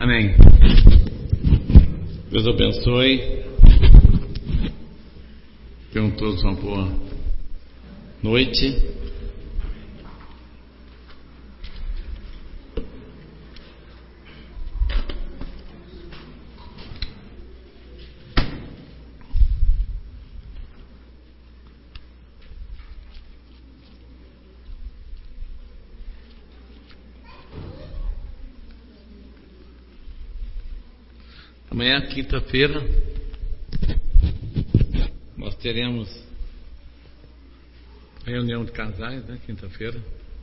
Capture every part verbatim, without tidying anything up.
Amém. Deus abençoe. Tenham todos uma boa noite. Amanhã, quinta-feira, nós teremos reunião de casais, né? Quinta-feira.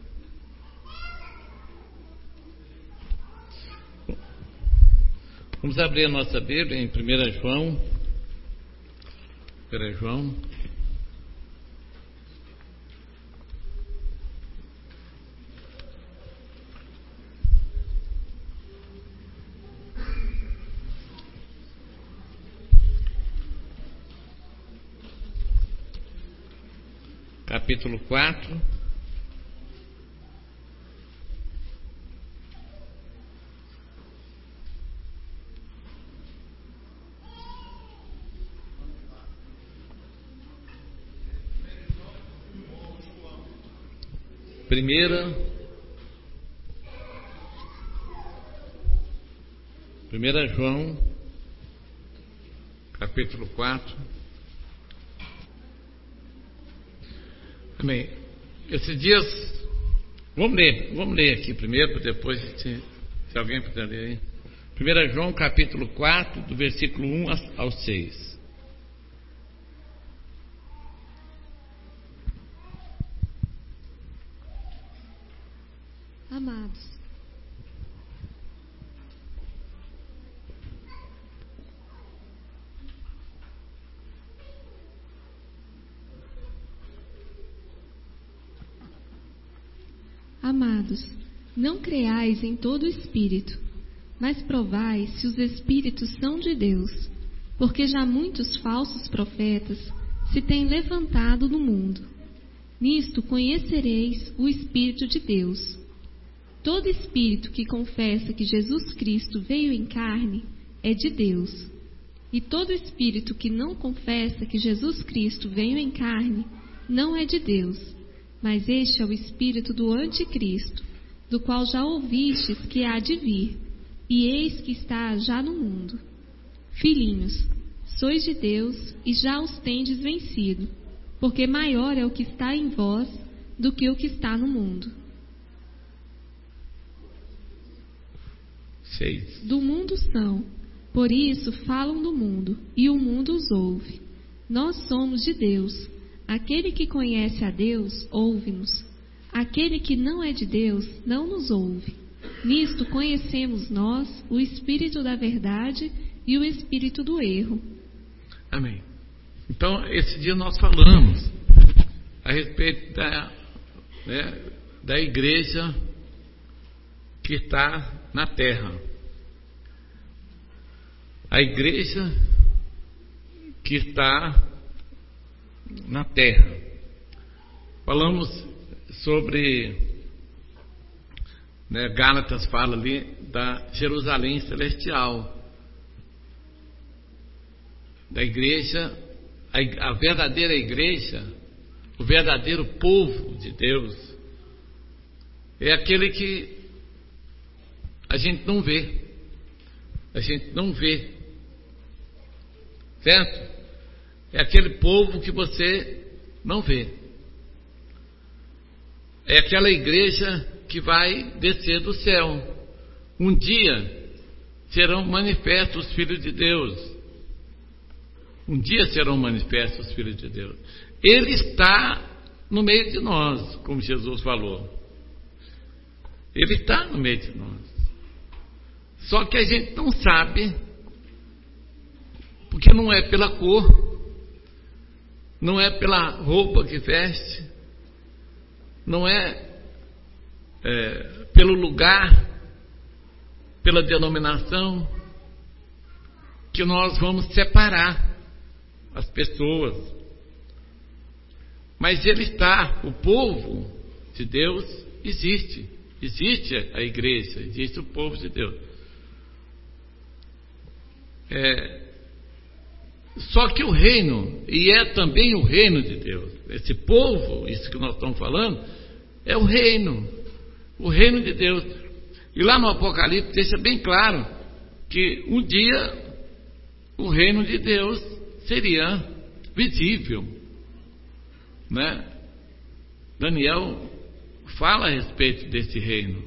Vamos abrir a nossa Bíblia em primeira João. primeira João. Capítulo quatro. Primeira, primeira João, capítulo quatro. Amém. Esses dias, vamos ler, vamos ler aqui primeiro, depois se, se alguém puder ler aí. primeira João, capítulo quatro, do versículo um ao seis. Amados, Amados, não creais em todo espírito, mas provai se os espíritos são de Deus, porque já muitos falsos profetas se têm levantado no mundo. Nisto conhecereis o Espírito de Deus. Todo espírito que confessa que Jesus Cristo veio em carne é de Deus. E todo espírito que não confessa que Jesus Cristo veio em carne não é de Deus. Mas este é o espírito do anticristo, do qual já ouvistes que há de vir, e eis que está já no mundo. Filhinhos, sois de Deus e já os tendes vencido, porque maior é o que está em vós do que o que está no mundo. Seis. Do mundo são, por isso falam do mundo, e o mundo os ouve. Nós somos de Deus. Aquele que conhece a Deus, ouve-nos. Aquele que não é de Deus, não nos ouve. Nisto conhecemos nós o Espírito da verdade e o Espírito do erro. Amém. Então, esse dia nós falamos a respeito da, né, da igreja que está na terra. A igreja que está na terra. Falamos sobre, né, Gálatas fala ali da Jerusalém celestial, da igreja, a, a verdadeira igreja, o verdadeiro povo de Deus é aquele que a gente não vê, a gente não vê, certo? É aquele povo que você não vê. É aquela igreja que vai descer do céu. Um dia serão manifestos os filhos de Deus. Um dia serão manifestos os filhos de Deus. Ele está no meio de nós, como Jesus falou. Ele está no meio de nós. Só que a gente não sabe, porque não é pela cor, não é pela roupa que veste, não é, é pelo lugar, pela denominação, que nós vamos separar as pessoas. Mas ele está, o povo de Deus existe, existe a igreja, existe o povo de Deus. É, só que o reino, e é também o reino de Deus, esse povo, isso que nós estamos falando, é o reino, o reino de Deus. E lá no Apocalipse deixa bem claro que um dia o reino de Deus seria visível, né? Daniel fala a respeito desse reino.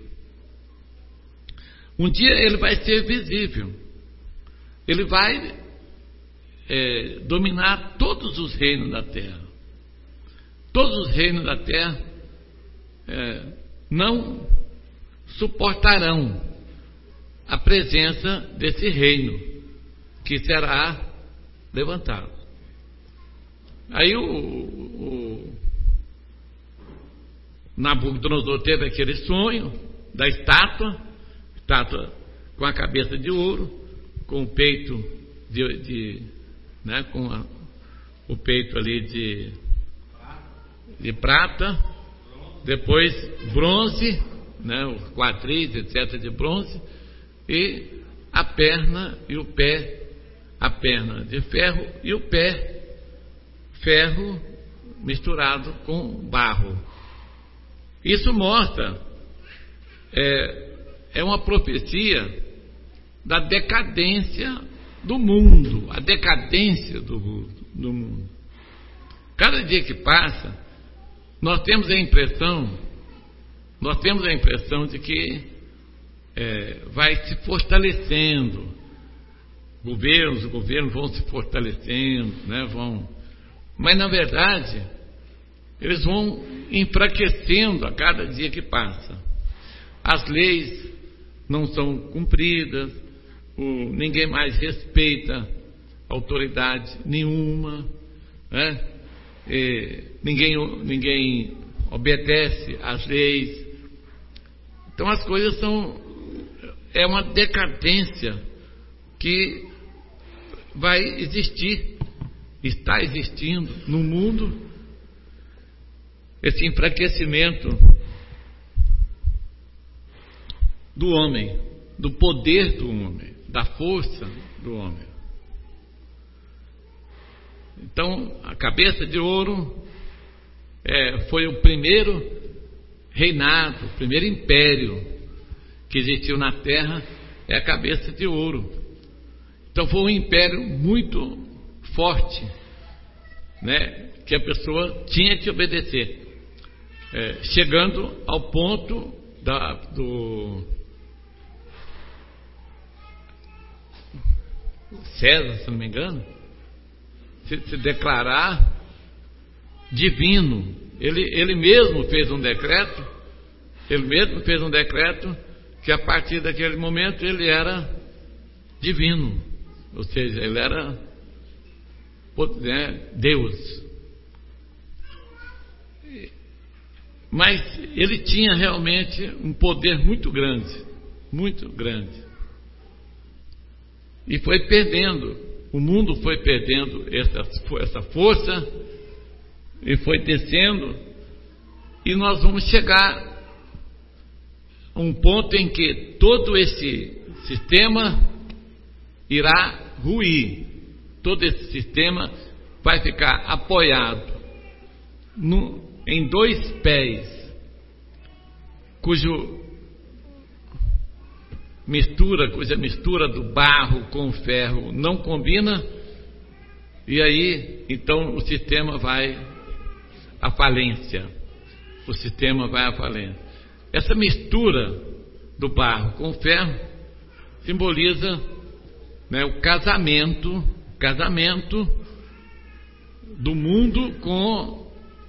Um dia ele vai ser visível, ele vai é, dominar todos os reinos da terra. Todos os reinos da terra é, não suportarão a presença desse reino que será levantado. Aí o, o Nabucodonosor teve aquele sonho da estátua, estátua com a cabeça de ouro, com o peito de, de né, com a, o peito ali de, de prata, depois bronze, né, os quadris, etcétera, de bronze, e a perna e o pé, a perna de ferro e o pé ferro misturado com barro. Isso mostra, é, é uma profecia da decadência do mundo, a decadência do, do mundo. Cada dia que passa, nós temos a impressão, nós temos a impressão de que é, vai se fortalecendo, governos, os governos vão se fortalecendo, né, vão, mas na verdade eles vão enfraquecendo a cada dia que passa. As leis não são cumpridas, o, ninguém mais respeita autoridade nenhuma, né? E ninguém, ninguém obedece às leis. Então as coisas são, é uma decadência que vai existir, está existindo no mundo, esse enfraquecimento do homem, do poder do homem, da força do homem. Então, a cabeça de ouro é, foi o primeiro reinado, o primeiro império que existiu na terra, é a cabeça de ouro. Então foi um império muito forte, né, que a pessoa tinha que obedecer. É, chegando ao ponto da, do César, se não me engano, se, se declarar divino. Ele, ele mesmo fez um decreto, ele mesmo fez um decreto que a partir daquele momento ele era divino, ou seja, ele era, né, Deus. Mas ele tinha realmente um poder muito grande, muito grande. E foi perdendo, o mundo foi perdendo essa, essa força, e foi descendo, e nós vamos chegar a um ponto em que todo esse sistema irá ruir, todo esse sistema vai ficar apoiado no em dois pés, cujo mistura, cuja mistura do barro com o ferro não combina, e aí então o sistema vai à falência. O sistema vai à falência. Essa mistura do barro com o ferro simboliza, né, o casamento, casamento do mundo com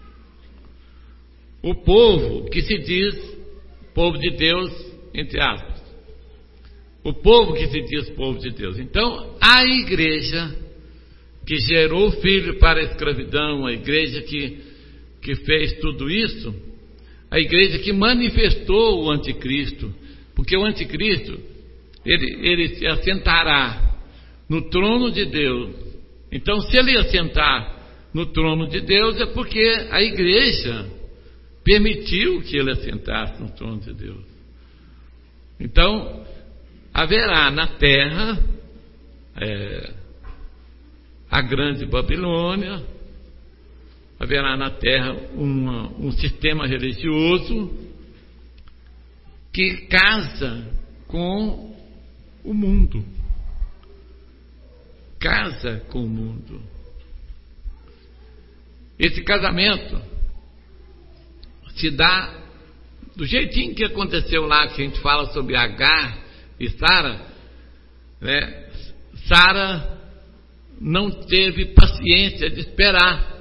o povo que se diz povo de Deus, entre aspas. O povo que se diz povo de Deus. Então, a igreja que gerou o filho para a escravidão, a igreja que, que fez tudo isso, a igreja que manifestou o anticristo, porque o anticristo, ele, ele se assentará no trono de Deus. Então, se ele assentar no trono de Deus, é porque a igreja permitiu que ele assentasse no trono de Deus. Então, haverá na terra é, a grande Babilônia, haverá na terra uma, um sistema religioso que casa com o mundo. Casa com o mundo. Esse casamento se dá do jeitinho que aconteceu lá, que a gente fala sobre Agar e Sara, né? Sara não teve paciência de esperar.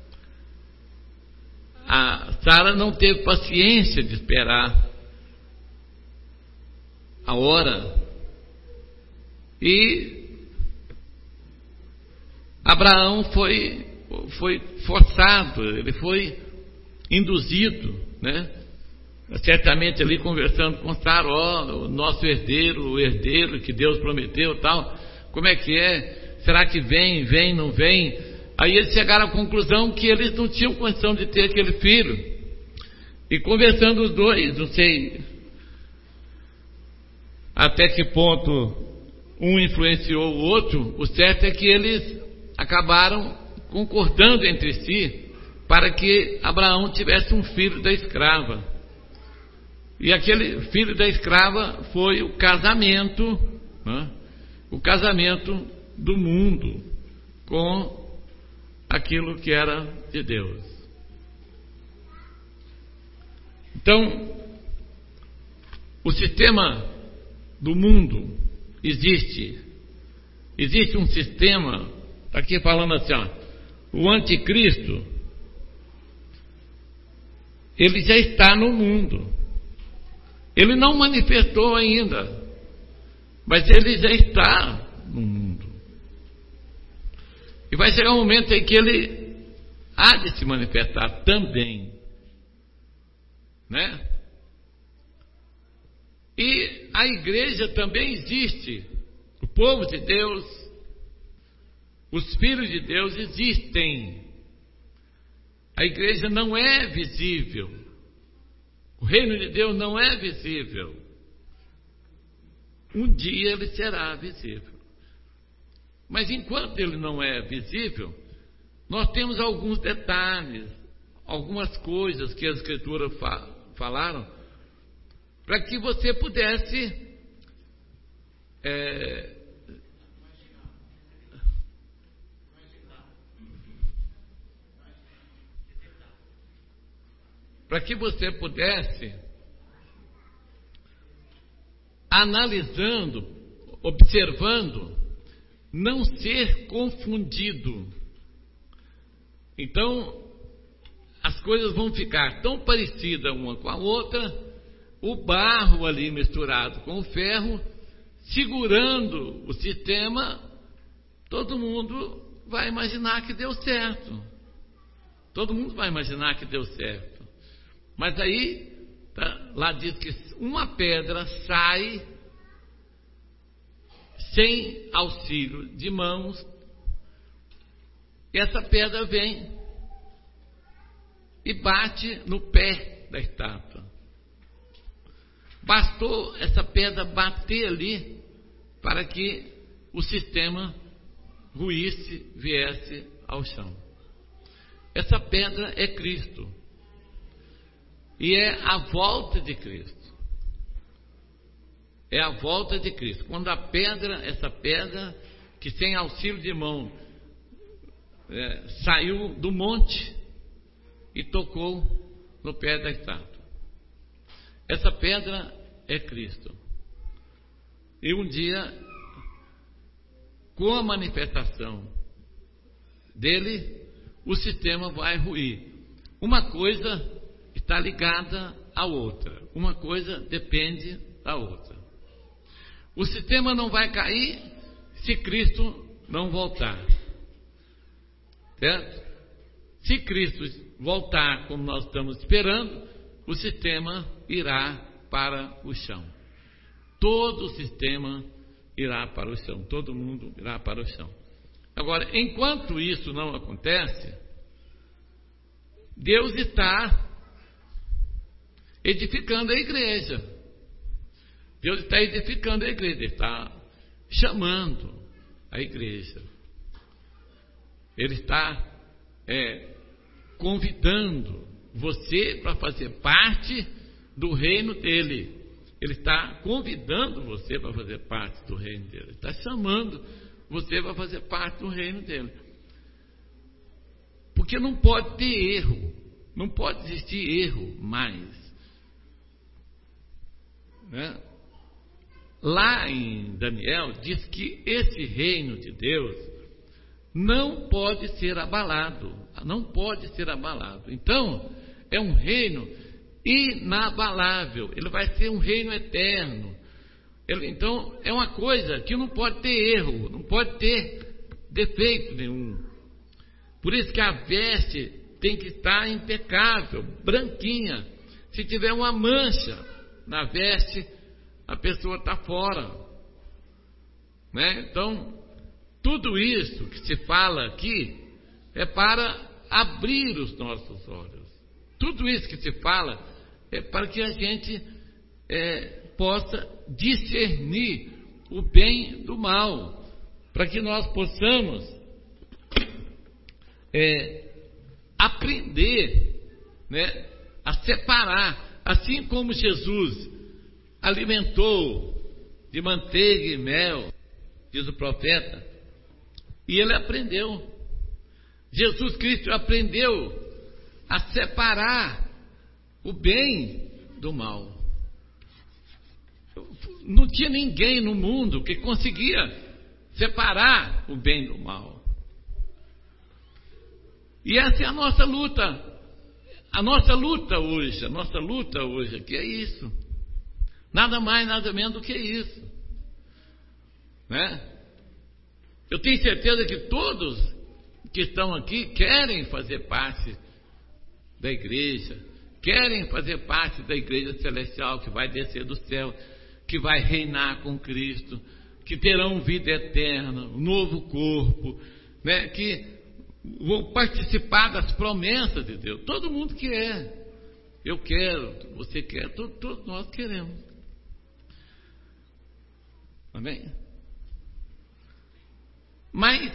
A Sara não teve paciência de esperar a hora. E Abraão foi, foi forçado, ele foi induzido, né? Certamente ali conversando com Sara, ó, o nosso herdeiro, o herdeiro que Deus prometeu, tal, como é que é? Será que vem, vem, não vem? Aí eles chegaram à conclusão que eles não tinham condição de ter aquele filho. E conversando os dois, não sei até que ponto um influenciou o outro, o certo é que eles acabaram concordando entre si para que Abraão tivesse um filho da escrava. E aquele filho da escrava foi o casamento, né? O casamento do mundo com aquilo que era de Deus. Então, o sistema do mundo existe. Existe um sistema, está aqui falando assim, ó, o anticristo, ele já está no mundo. Ele não manifestou ainda, mas ele já está no mundo. E vai chegar um momento em que ele há de se manifestar também, né? E a igreja também existe. O povo de Deus, os filhos de Deus existem. A igreja não é visível. O reino de Deus não é visível. Um dia ele será visível. Mas enquanto ele não é visível, nós temos alguns detalhes, algumas coisas que as Escrituras fa- falaram, para que você pudesse é, para que você pudesse, analisando, observando, não ser confundido. Então, as coisas vão ficar tão parecidas uma com a outra, o barro ali misturado com o ferro, segurando o sistema, todo mundo vai imaginar que deu certo. Todo mundo vai imaginar que deu certo. Mas aí, tá, lá diz que uma pedra sai sem auxílio de mãos, e essa pedra vem e bate no pé da estátua. Bastou essa pedra bater ali para que o sistema ruísse, viesse ao chão. Essa pedra é Cristo. E é a volta de Cristo. É a volta de Cristo. Quando a pedra, essa pedra, que sem auxílio de mão, é, saiu do monte e tocou no pé da estátua. Essa pedra é Cristo. E um dia, com a manifestação dele, o sistema vai ruir. Uma coisa está ligada à outra. Uma coisa depende da outra. O sistema não vai cair se Cristo não voltar. Certo? Se Cristo voltar como nós estamos esperando, o sistema irá para o chão. Todo o sistema irá para o chão. Todo mundo irá para o chão. Agora, enquanto isso não acontece, Deus está edificando a igreja. Deus está edificando a igreja, Ele está chamando, a igreja. Ele está é, convidando você para fazer parte do reino dele. Ele está convidando você para fazer parte do reino dele. Ele está chamando você para fazer parte do reino dele. Porque não pode ter erro. Não pode existir erro mais. Né? Lá em Daniel diz que esse reino de Deus não pode ser abalado. Não pode ser abalado. Então, é um reino inabalável. Ele vai ser um reino eterno. Ele, então, é uma coisa que não pode ter erro, não pode ter defeito nenhum. Por isso que a veste tem que estar impecável, branquinha. Se tiver uma mancha na veste, a pessoa está fora. Né? Então, tudo isso que se fala aqui é para abrir os nossos olhos. Tudo isso que se fala é para que a gente é, possa discernir o bem do mal, para que nós possamos é, aprender, né, a separar, assim como Jesus alimentou de manteiga e mel, diz o profeta, e ele aprendeu. Jesus Cristo aprendeu a separar o bem do mal. Não tinha ninguém no mundo que conseguia separar o bem do mal. E essa é a nossa luta. A nossa luta hoje, a nossa luta hoje aqui é isso. Nada mais, nada menos do que isso. Né? Eu tenho certeza que todos que estão aqui querem fazer parte da igreja, querem fazer parte da igreja celestial que vai descer do céu, que vai reinar com Cristo, que terão vida eterna, um novo corpo, né? Que vão participar das promessas de Deus. Todo mundo quer. Eu quero, você quer, todos, todos nós queremos. Amém? Mas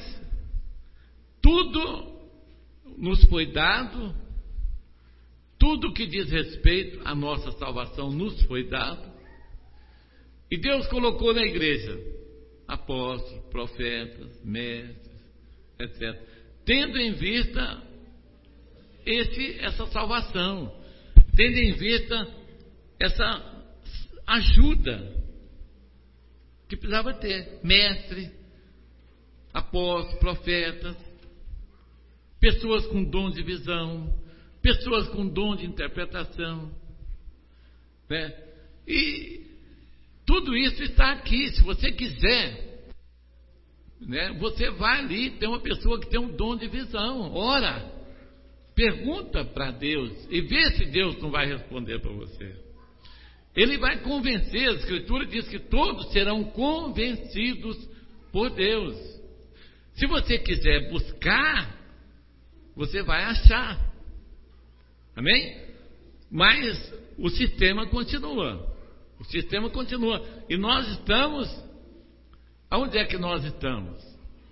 tudo nos foi dado, tudo que diz respeito à nossa salvação nos foi dado, e Deus colocou na igreja apóstolos, profetas, mestres, etcétera, tendo em vista esse, essa salvação, tendo em vista essa ajuda que precisava ter, mestre, apóstolos, profetas, pessoas com dom de visão, pessoas com dom de interpretação, né? E tudo isso está aqui. Se você quiser, né, você vai ali, tem uma pessoa que tem um dom de visão, ora, pergunta para Deus e vê se Deus não vai responder para você. Ele vai convencer. A Escritura diz que todos serão convencidos por Deus. Se você quiser buscar, você vai achar. Amém? Mas o sistema continua. O sistema continua. E nós estamos... Aonde é que nós estamos?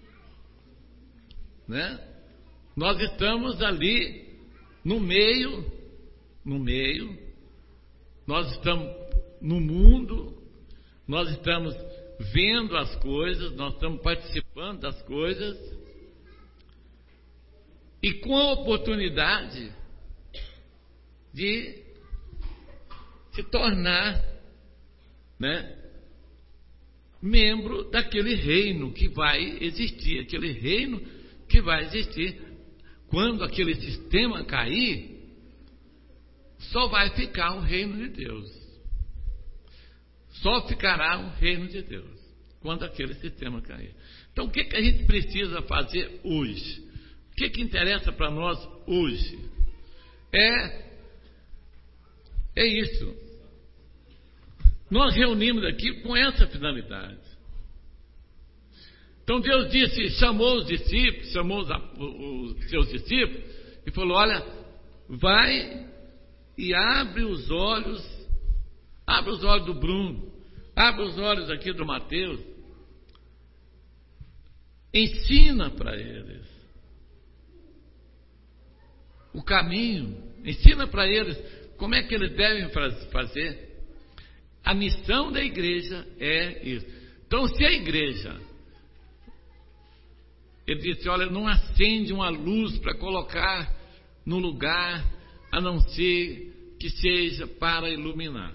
Né? Nós estamos ali no meio, no meio, nós estamos no mundo, nós estamos vendo as coisas, nós estamos participando das coisas, e com a oportunidade de se tornar, né, membro daquele reino que vai existir, aquele reino que vai existir. Quando aquele sistema cair, só vai ficar o reino de Deus. Só ficará o reino de Deus quando aquele sistema cair. Então, o que, que a gente precisa fazer hoje? O que, que interessa para nós hoje? É, é isso. Nós reunimos aqui com essa finalidade. Então Deus disse, chamou os discípulos, chamou os, os seus discípulos e falou: olha, vai e abre os olhos, abre os olhos do Bruno, abre os olhos aqui do Mateus, ensina para eles o caminho, ensina para eles como é que eles devem fazer. A missão da igreja é isso. Então, se a igreja, ele disse, olha, não acende uma luz para colocar no lugar, a não ser que seja para iluminar.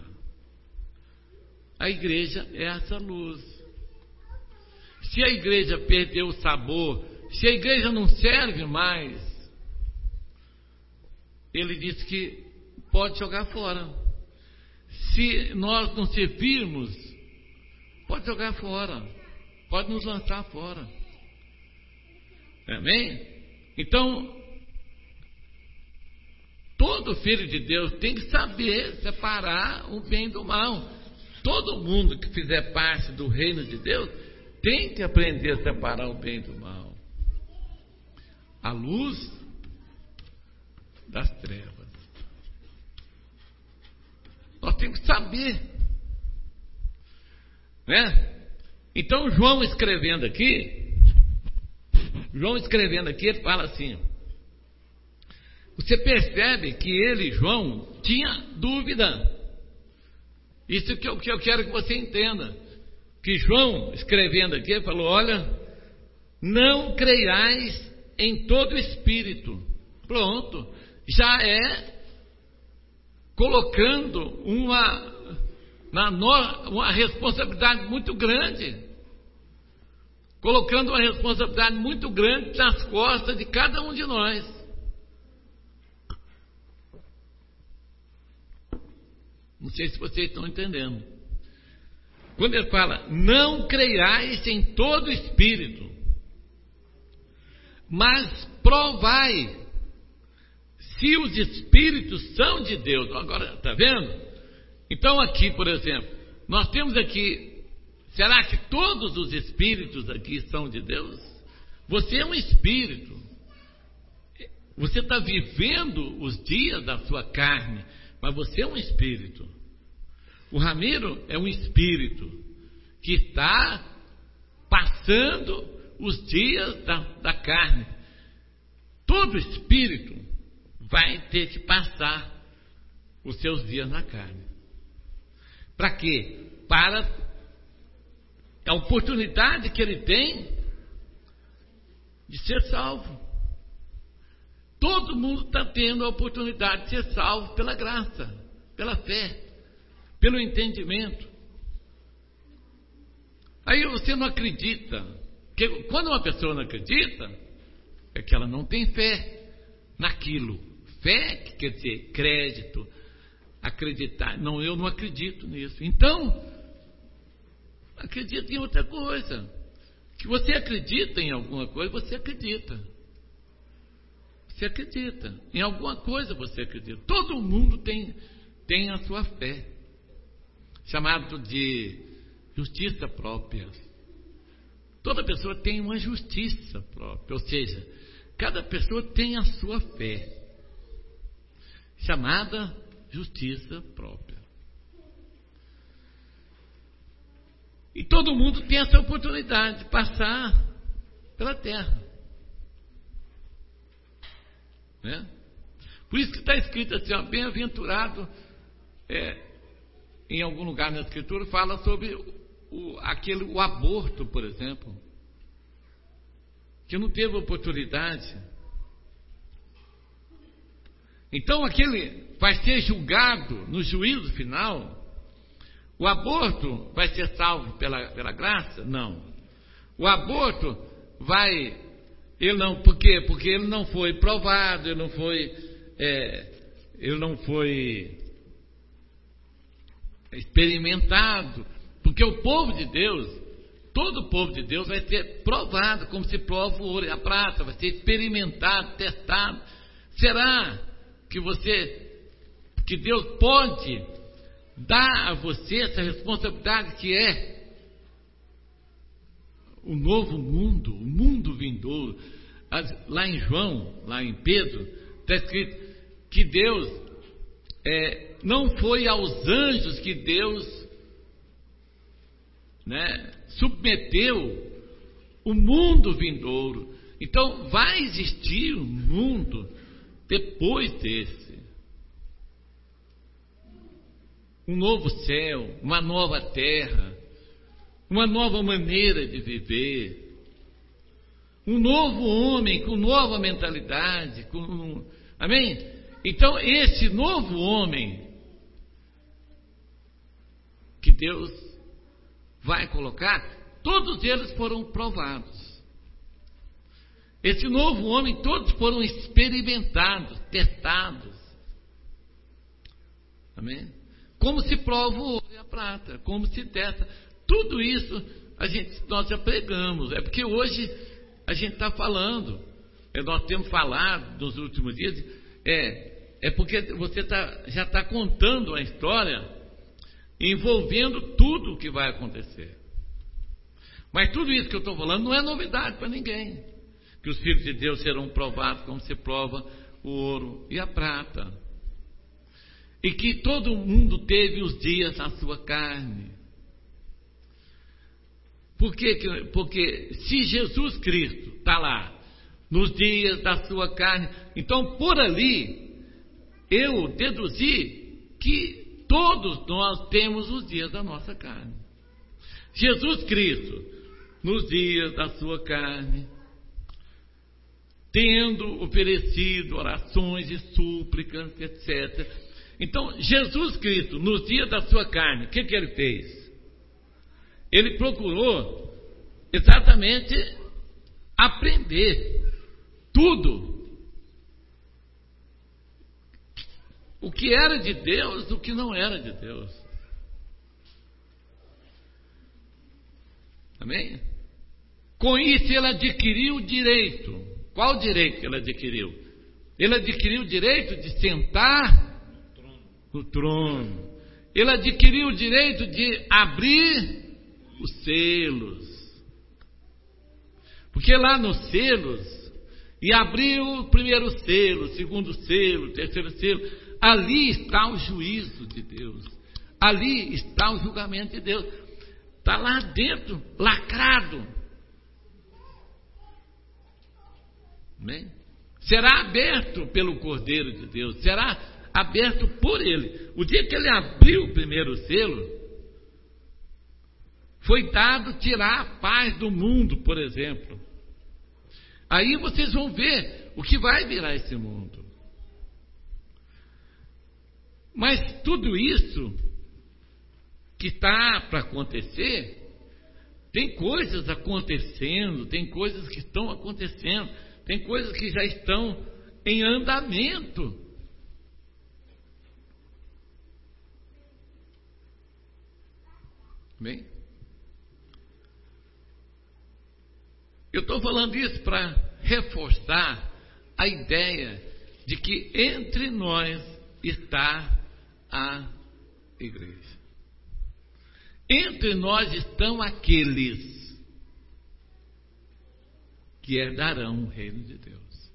A igreja é essa luz. Se a igreja perdeu o sabor, se a igreja não serve mais, ele disse que pode jogar fora. Se nós não servirmos, pode jogar fora, pode nos lançar fora. Amém? Então, todo filho de Deus tem que saber separar o bem do mal. Todo mundo que fizer parte do reino de Deus tem que aprender a separar o bem do mal. A luz das trevas. Nós temos que saber, né? Então, João escrevendo aqui, João escrevendo aqui, ele fala assim, você percebe que ele, João, tinha dúvida. Isso que eu, que eu quero que você entenda. Que João, escrevendo aqui, falou, olha, não creiais em todo espírito. Pronto, já é colocando uma, na, uma responsabilidade muito grande. Colocando uma responsabilidade muito grande nas costas de cada um de nós. Não sei se vocês estão entendendo. Quando ele fala, não creiais em todo espírito, mas provai se os espíritos são de Deus. Agora, está vendo? Então aqui, por exemplo, nós temos aqui, será que todos os espíritos aqui são de Deus? Você é um espírito. Você está vivendo os dias da sua carne, mas você é um espírito. O Ramiro é um espírito que está passando os dias da, da carne. Todo espírito vai ter que passar os seus dias na carne. Para quê? Para a oportunidade que ele tem de ser salvo. Todo mundo está tendo a oportunidade de ser salvo pela graça, pela fé, pelo entendimento. Aí você não acredita. Porque quando uma pessoa não acredita, é que ela não tem fé naquilo. Fé que quer dizer crédito, acreditar. Não, eu não acredito nisso. Então, acredita em outra coisa. Que você acredita em alguma coisa, você acredita. Você acredita. Em alguma coisa você acredita. Todo mundo tem, tem a sua fé. Chamado de justiça própria. Toda pessoa tem uma justiça própria. Ou seja, cada pessoa tem a sua fé. Chamada justiça própria. E todo mundo tem essa oportunidade de passar pela terra. Né? Por isso que está escrito assim, ó, bem-aventurado, é, em algum lugar na Escritura, fala sobre o, aquele, o aborto, por exemplo, que não teve oportunidade. Então aquele vai ser julgado no juízo final. O aborto vai ser salvo pela, pela graça? Não. O aborto vai, ele não, por quê? Porque ele não foi provado, ele não foi, é, ele não foi experimentado. Porque o povo de Deus, todo o povo de Deus vai ser provado, como se prova o ouro e a prata, vai ser experimentado, testado. Será que você, que Deus pode dar a você essa responsabilidade que é o novo mundo, o mundo vindouro? Lá em João, lá em Pedro, está escrito que Deus, é, não foi aos anjos que Deus, né, submeteu o mundo vindouro. Então vai existir um mundo depois desse. Um novo céu, uma nova terra, uma nova maneira de viver, um novo homem com nova mentalidade, com, amém? Então esse novo homem que Deus vai colocar, todos eles foram provados. Esse novo homem, todos foram experimentados, testados. Amém? Como se prova o ouro e a prata, como se testa. Tudo isso a gente, nós já pregamos. É porque hoje a gente está falando, é, nós temos falado nos últimos dias, é, é porque você tá, já está contando a história envolvendo tudo o que vai acontecer. Mas tudo isso que eu estou falando não é novidade para ninguém. Que os filhos de Deus serão provados como se prova o ouro e a prata. E que todo mundo teve os dias na sua carne. Por quê? Porque se Jesus Cristo está lá, nos dias da sua carne, então por ali, eu deduzi que todos nós temos os dias da nossa carne. Jesus Cristo, nos dias da sua carne, tendo oferecido orações e súplicas, etcétera. Então, Jesus Cristo, nos dias da sua carne, o que, que ele fez? Ele procurou exatamente aprender tudo. O que era de Deus, o que não era de Deus. Amém? Com isso ele adquiriu o direito. Qual direito que ele adquiriu? Ele adquiriu o direito de sentar no trono. Ele adquiriu o direito de abrir os selos. Porque lá nos selos, e abriu o primeiro selo, o segundo selo, o terceiro selo, ali está o juízo de Deus. Ali está o julgamento de Deus. Está lá dentro, lacrado. Amém? Será aberto pelo Cordeiro de Deus, será aberto por ele. O dia que ele abriu o primeiro selo, foi dado tirar a paz do mundo, por exemplo. Aí vocês vão ver o que vai virar esse mundo. Mas tudo isso que está para acontecer, tem coisas acontecendo, tem coisas que estão acontecendo, tem coisas que já estão em andamento. Bem, eu estou falando isso para reforçar a ideia de que entre nós está a igreja. Entre nós estão aqueles que herdarão o reino de Deus.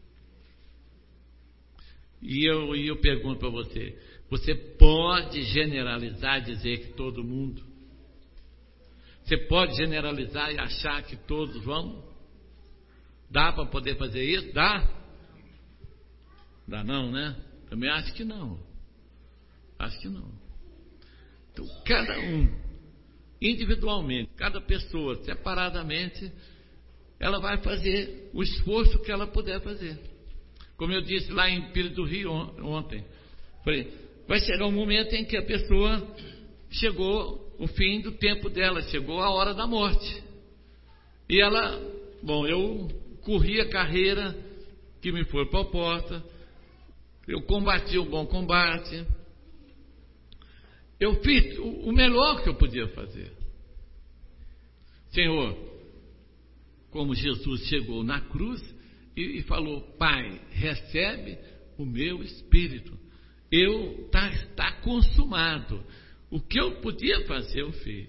E eu, e eu pergunto para você, você pode generalizar e dizer que todo mundo? Você pode generalizar e achar que todos vão? Dá para poder fazer isso? Dá? Dá não, né? Também acho que não. Acho que não. Então, cada um, individualmente, cada pessoa, separadamente, ela vai fazer o esforço que ela puder fazer. Como eu disse lá em Pires do Rio ontem, falei, vai chegar um momento em que a pessoa chegou o fim do tempo dela, chegou a hora da morte. E ela, bom, eu corri a carreira que me foi proposta, eu combati o bom combate, eu fiz o melhor que eu podia fazer. Senhor, como Jesus chegou na cruz e, e falou, Pai, recebe o meu espírito, eu está tá consumado. O que eu podia fazer, eu fiz.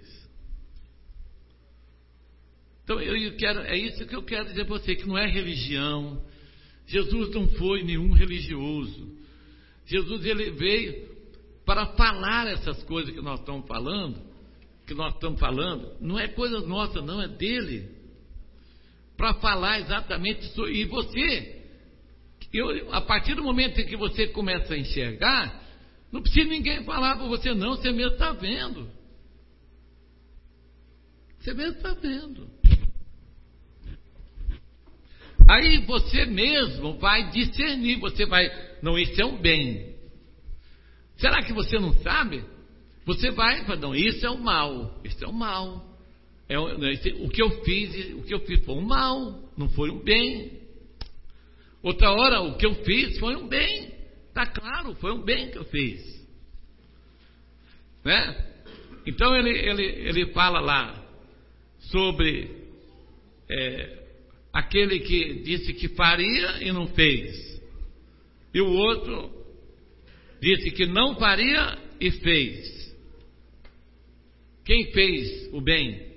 Então, eu, eu quero, é isso que eu quero dizer para você, que não é religião. Jesus não foi nenhum religioso. Jesus, ele veio para falar essas coisas que nós estamos falando, que nós estamos falando, não é coisa nossa, não, é dele. para falar exatamente isso. E você, eu, a partir do momento em que você começa a enxergar, não precisa ninguém falar para você, não, você mesmo está vendo. Você mesmo está vendo. Aí você mesmo vai discernir, você vai, não, isso é um bem. Será que você não sabe? Você vai falar, não, isso é o mal, isso é o mal. É, o que eu fiz, o que eu fiz foi um mal, não foi um bem. Outra hora, o que eu fiz foi um bem. Está claro, foi um bem que eu fiz. Né? Então ele, ele, ele fala lá sobre é, aquele que disse que faria e não fez. E o outro disse que não faria e fez. Quem fez o bem?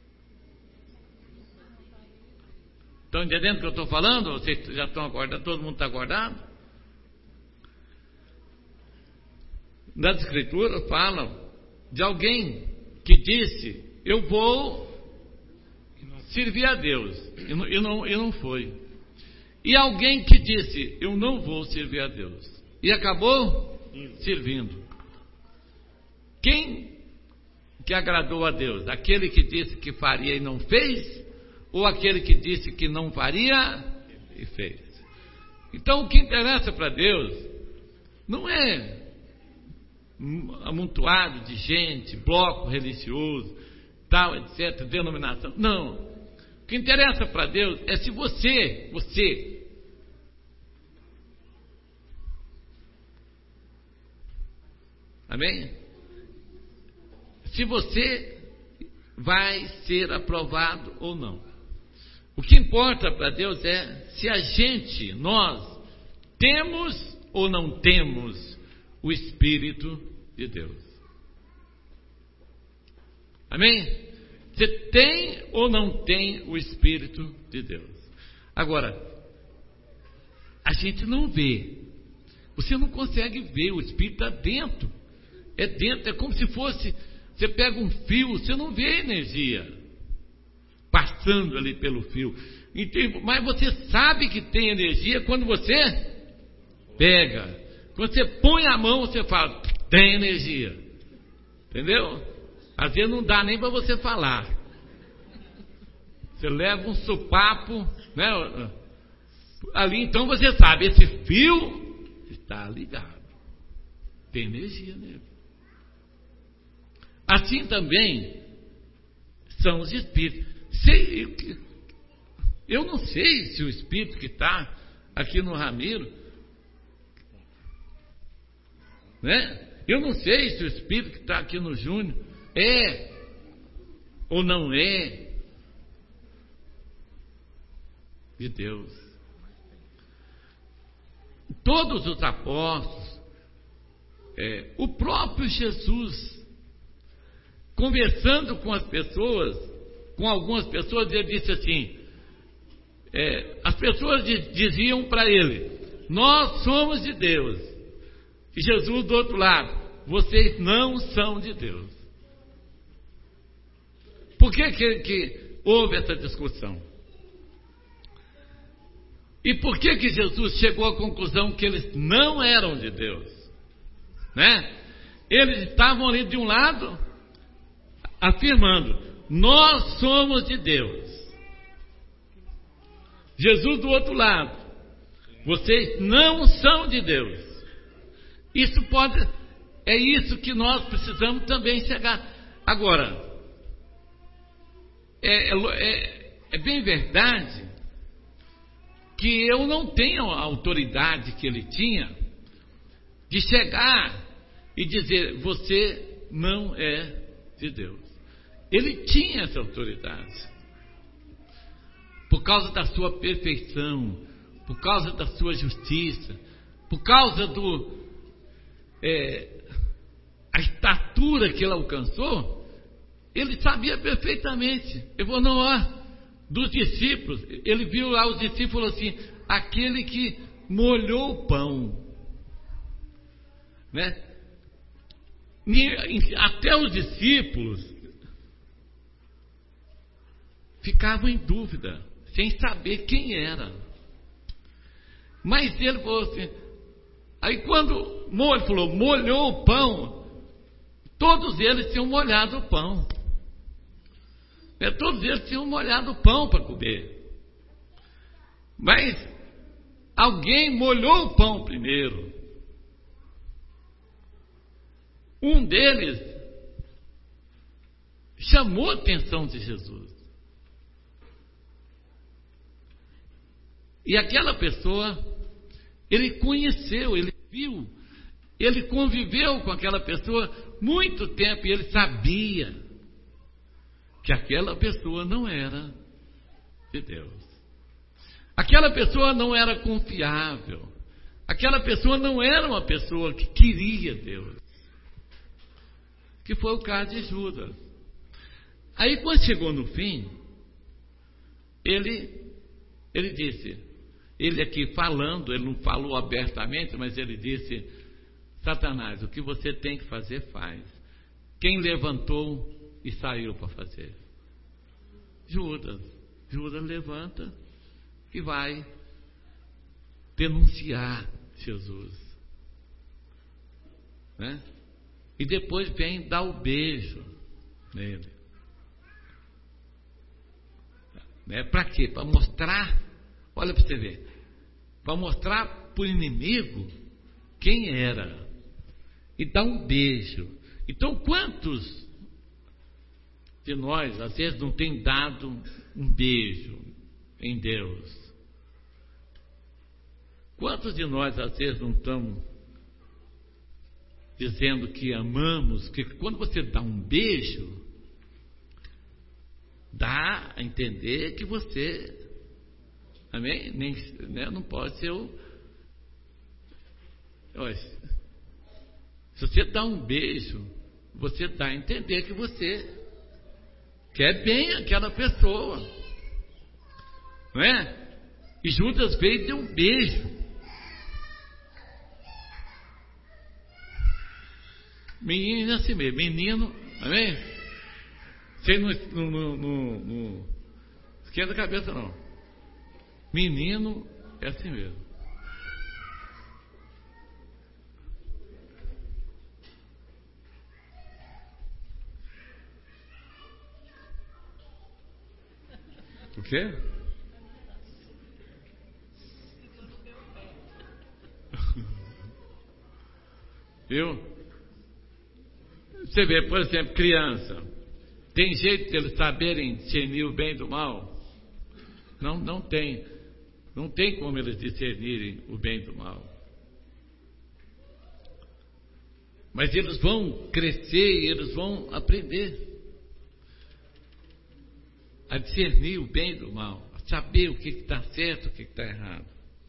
Estão entendendo o que eu estou falando? Vocês já estão acordados? Todo mundo está acordado? Nas Escrituras falam de alguém que disse, eu vou servir a Deus, e não, e não, e não foi. E alguém que disse, eu não vou servir a Deus, e acabou servindo. Quem que agradou a Deus? Aquele que disse que faria e não fez? Ou aquele que disse que não faria e fez? Então o que interessa para Deus não é amontoado de gente, bloco religioso, tal, etcétera, denominação. Não. O que interessa para Deus é se você, você, amém? Se você vai ser aprovado ou não. O que importa para Deus é se a gente, nós, temos ou não temos o Espírito de Deus. Amém? Você tem ou não tem o Espírito de Deus? Agora, a gente não vê. Você não consegue ver, o Espírito está dentro. É dentro, é como se fosse, você pega um fio, você não vê energia passando ali pelo fio. Mas você sabe que tem energia quando você pega. Quando você põe a mão, você fala, tem energia. Entendeu? Às vezes não dá nem para você falar. Você leva um sopapo, né? Ali então você sabe, esse fio está ligado. Tem energia nele. Assim também são os espíritos. Se, eu não sei se o espírito que está aqui no Ramiro, né? Eu não sei se o espírito que está aqui no Júnior é ou não é de Deus. Todos os apóstolos, é, o próprio Jesus, conversando com as pessoas, com algumas pessoas, ele disse assim, é, as pessoas diziam para ele, nós somos de Deus. E Jesus do outro lado, vocês não são de Deus. Por que, que, que houve essa discussão? E por que que Jesus chegou à conclusão que eles não eram de Deus? Né? Eles estavam ali de um lado, afirmando, nós somos de Deus. Jesus do outro lado, vocês não são de Deus. Isso pode, é isso que nós precisamos também chegar. Agora, é, é, é bem verdade que eu não tenho a autoridade que ele tinha de chegar e dizer, você não é de Deus. Ele tinha essa autoridade. Por causa da sua perfeição, por causa da sua justiça, por causa do é, a estatura que ele alcançou, ele sabia perfeitamente. Ele falou, não, ó, dos discípulos, ele viu lá os discípulos assim, aquele que molhou o pão, né? Até os discípulos ficavam em dúvida sem saber quem era. Mas ele falou assim, aí quando ele falou, molhou o pão, todos eles tinham molhado o pão. É, todos eles tinham molhado o pão para comer. Mas alguém molhou o pão primeiro. Um deles chamou a atenção de Jesus. E aquela pessoa, ele conheceu, ele viu, ele conviveu com aquela pessoa muito tempo e ele sabia que aquela pessoa não era de Deus. Aquela pessoa não era confiável. Aquela pessoa não era uma pessoa que queria Deus. Que foi o caso de Judas. Aí quando chegou no fim, ele, ele disse, ele aqui falando, ele não falou abertamente, mas ele disse, Satanás, o que você tem que fazer, faz. Quem levantou e saiu para fazer? Judas. Judas levanta e vai denunciar Jesus. Né? E depois vem dar o beijo nele. Né? Para quê? Para mostrar, olha para você ver, para mostrar para o inimigo quem era. E dar um beijo. Então, quantos de nós, às vezes, não tem dado um beijo em Deus? Quantos de nós, às vezes, não estamos dizendo que amamos, que quando você dá um beijo, dá a entender que você, amém? Nem, né, não pode ser o... Olha, se você dá um beijo, você dá a entender que você quer bem aquela pessoa, não é? E Judas veio e deu um beijo. Menino é assim mesmo, menino, amém? Você não, não, não, não, não esquenta a cabeça não. Menino é assim mesmo. O quê? Viu? Você vê, por exemplo, criança. Tem jeito de eles saberem discernir o bem do mal? Não, não tem. Não tem como eles discernirem o bem do mal. Mas eles vão crescer e eles vão aprender a discernir o bem do mal, a saber o que está certo, o que está errado.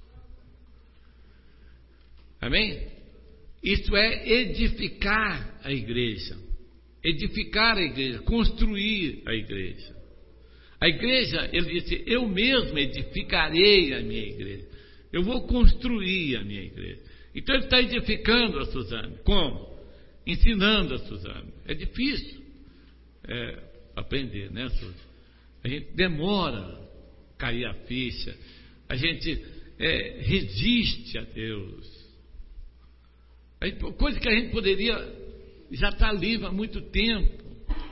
Amém? Isso é edificar a igreja. Edificar a igreja, construir a igreja. A igreja, ele disse, eu mesmo edificarei a minha igreja. Eu vou construir a minha igreja. Então ele está edificando a Suzane. Como? Ensinando a Suzane. É difícil é, aprender, né, Suzane? A gente demora a cair a ficha. A gente é, resiste a Deus. A gente, coisa que a gente poderia já estar livre há muito tempo.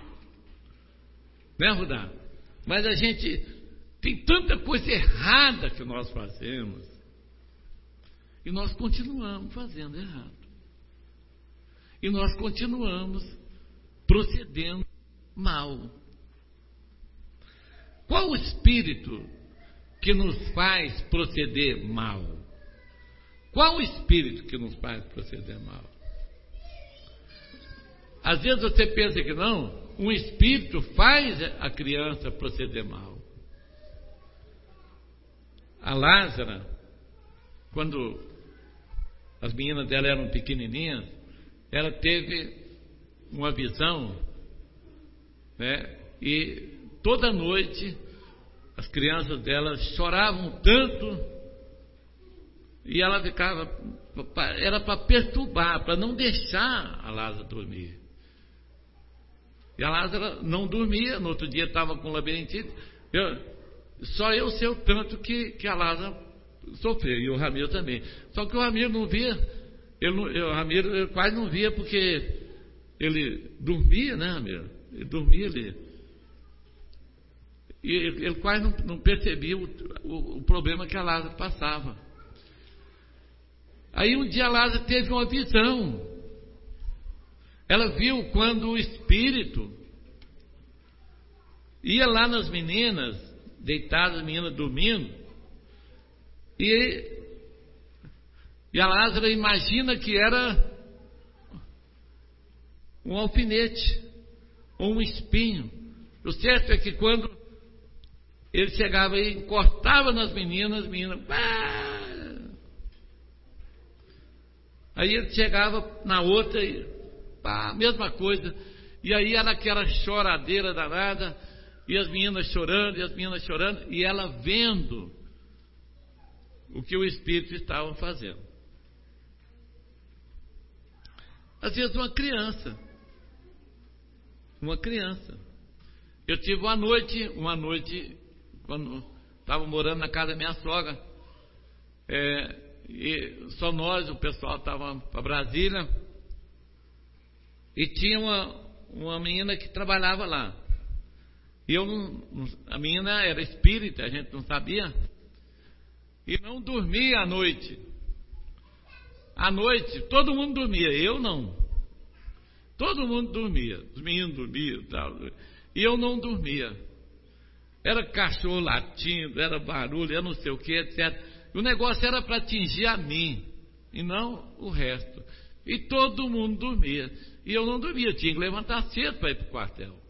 Né, Rudá? Mas a gente tem tanta coisa errada que nós fazemos. E nós continuamos fazendo errado. E nós continuamos procedendo mal. Qual o espírito que nos faz proceder mal? Qual o espírito que nos faz proceder mal? Às vezes você pensa que não, um espírito faz a criança proceder mal. A Lázara, quando as meninas dela eram pequenininhas, ela teve uma visão, né? E toda noite as crianças dela choravam tanto e ela ficava, era para perturbar, para não deixar a Lázara dormir. E a Lázara não dormia, no outro dia estava com labirintite. Eu, só eu sei o tanto que, que a Lázara sofreu, e o Ramiro também. Só que o Ramiro não via, ele não, o Ramiro ele quase não via, porque ele dormia, né, Ramiro? Ele dormia ali. E ele, ele quase não, não percebia o, o, o problema que a Lázara passava. Aí um dia a Lázara teve uma visão. Ela viu quando o espírito ia lá nas meninas, deitadas, as meninas dormindo, e, e a Lázara imagina que era um alfinete ou um espinho. O certo é que quando ele chegava e encostava nas meninas, as meninas... Ah! Aí ele chegava na outra e... Pá, mesma coisa. E aí era aquela choradeira danada, e as meninas chorando, e as meninas chorando, e ela vendo o que o espírito estava fazendo. Às vezes uma criança, uma criança. Eu tive uma noite, uma noite, quando estava morando na casa da minha sogra, é, e só nós, o pessoal estava para Brasília, e tinha uma, uma menina que trabalhava lá. E eu não, a menina era espírita, a gente não sabia, e não dormia à noite. À noite, todo mundo dormia, eu não. Todo mundo dormia, os meninos dormiam, tal, e eu não dormia. Era cachorro latindo, era barulho, era não sei o que, etcétera. E o negócio era para atingir a mim, e não o resto. E todo mundo dormia. E eu não dormia, eu tinha que levantar cedo para ir para o quartel.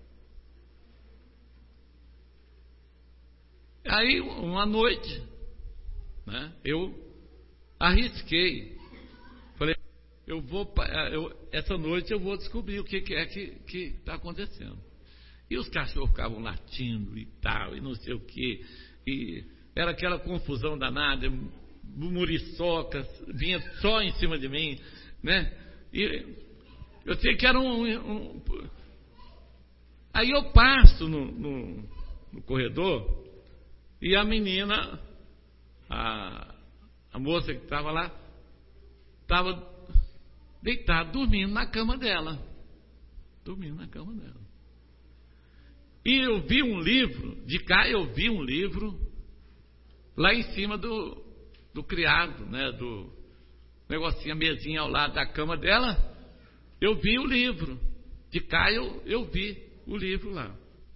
Aí, uma noite, né, eu arrisquei. Falei, eu vou, eu, essa noite eu vou descobrir o que, que é que está acontecendo. E os cachorros ficavam latindo e tal, e não sei o que. E era aquela confusão danada, muriçocas, vinha só em cima de mim, né? E eu sei que era um... um aí eu passo no, no, no corredor, e a menina, a, a moça que estava lá, estava deitada, dormindo na cama dela. Dormindo na cama dela. E eu vi um livro, de cá eu vi um livro, lá em cima do, do criado, né, do negocinho, a mesinha ao lado da cama dela, eu vi o livro. De cá eu, eu vi o livro lá.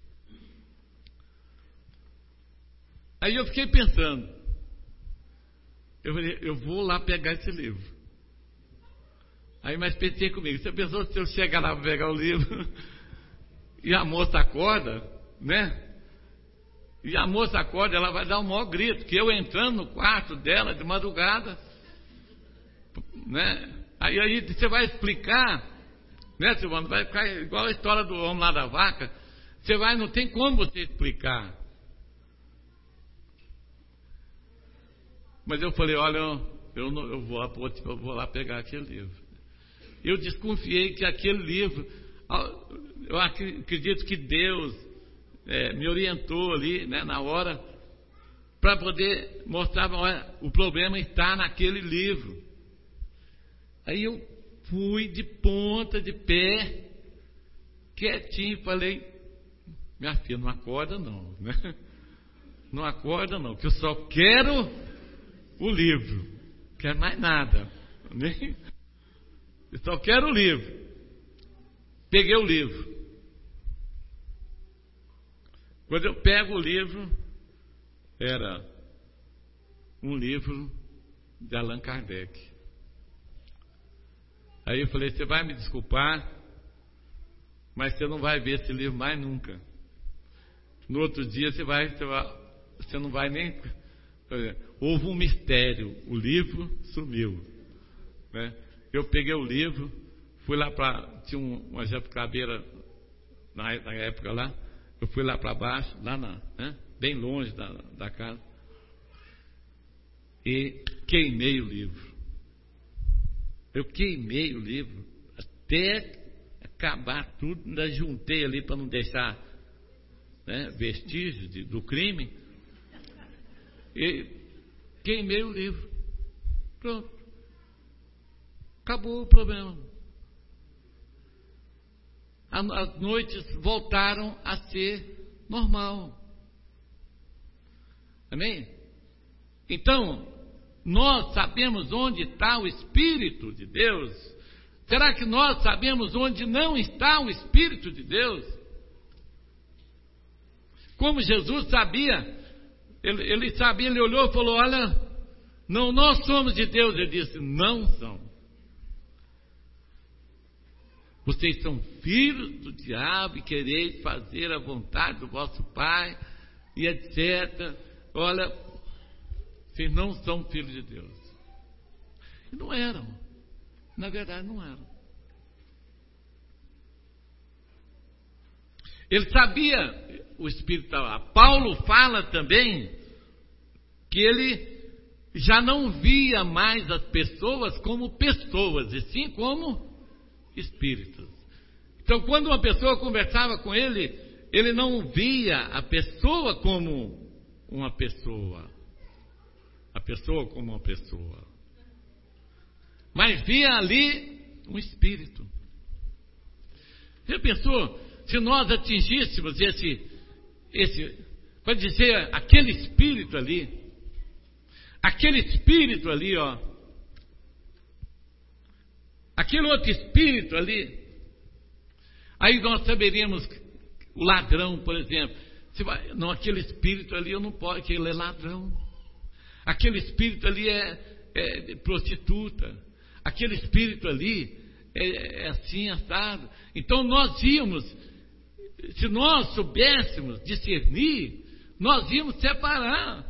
Aí eu fiquei pensando, eu falei, eu vou lá pegar esse livro. Aí, mas pensei comigo, você pensou se eu chegar lá para pegar o livro e a moça acorda, né? E a moça acorda, ela vai dar um maior grito, que eu entrando no quarto dela de madrugada, né? Aí, aí você vai explicar, né, Silvano? Vai ficar igual a história do homem lá da vaca. Você vai, não tem como você explicar. Mas eu falei, olha, eu, não, eu, vou, eu vou lá pegar aquele livro. Eu desconfiei que aquele livro, eu acredito que Deus é, me orientou ali, né, na hora, para poder mostrar, olha, o problema está naquele livro. Aí eu fui de ponta, de pé, quietinho, falei, minha filha, não acorda não, né? Não acorda não, que eu só quero o livro, não quero mais nada, né? Eu só quero o livro. Peguei o livro. Quando eu pego o livro, era um livro de Allan Kardec. Aí eu falei, você vai me desculpar, mas você não vai ver esse livro mais nunca. No outro dia você vai, você, vai, você não vai nem... Houve um mistério, o livro sumiu, né? Eu peguei o livro, fui lá para... Tinha uma jabucabeira na, na época lá, eu fui lá para baixo, lá na, né, bem longe da, da casa, e queimei o livro. Eu queimei o livro até acabar tudo, ainda juntei ali para não deixar, né, vestígios de, do crime. e queimei o livro. Pronto. Acabou o problema. As noites voltaram a ser normal. Amém? Então, nós sabemos onde está o Espírito de Deus? Será que nós sabemos onde não está o Espírito de Deus? Como Jesus sabia, ele, ele sabia, ele olhou e falou, olha, não, nós somos de Deus. Ele disse, não são. Vocês são filhos do diabo e quereis fazer a vontade do vosso pai, e etcétera. Olha, vocês não são filhos de Deus. E não eram. Na verdade, não eram. Ele sabia, o Espírito estava lá. Paulo fala também que ele já não via mais as pessoas como pessoas, e sim como espíritos. Então, quando uma pessoa conversava com ele, ele não via a pessoa como uma pessoa, a pessoa como uma pessoa, mas via ali um espírito. Já pensou se nós atingíssemos esse, esse, pode dizer, aquele espírito ali, aquele espírito ali, ó, aquele outro espírito ali, aí nós saberíamos, o ladrão, por exemplo, se vai, não, aquele espírito ali eu não posso, que ele é ladrão, aquele espírito ali é, é prostituta, aquele espírito ali é, é assim, assado. Então nós íamos, se nós soubéssemos discernir, nós íamos separar.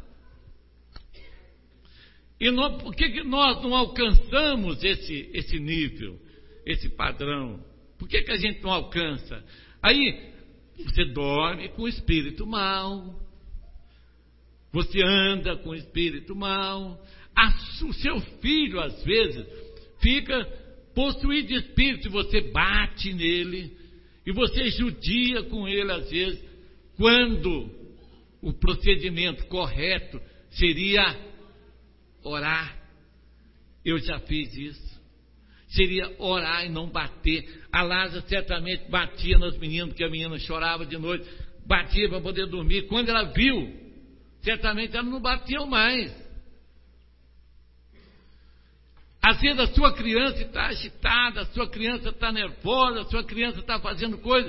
E nós, por que, que nós não alcançamos esse, esse nível, esse padrão? Por que, que a gente não alcança? Aí você dorme com o espírito mau, você anda com o espírito mau, a, o seu filho às vezes fica possuído de espírito, e você bate nele, e você judia com ele às vezes, quando o procedimento correto seria orar. Eu já fiz isso. Seria orar e não bater. A Lázara certamente batia nas meninas, porque a menina chorava de noite, batia para poder dormir. Quando ela viu, certamente ela não batia mais. Às vezes a sua criança está agitada, a sua criança está nervosa, a sua criança está fazendo coisa.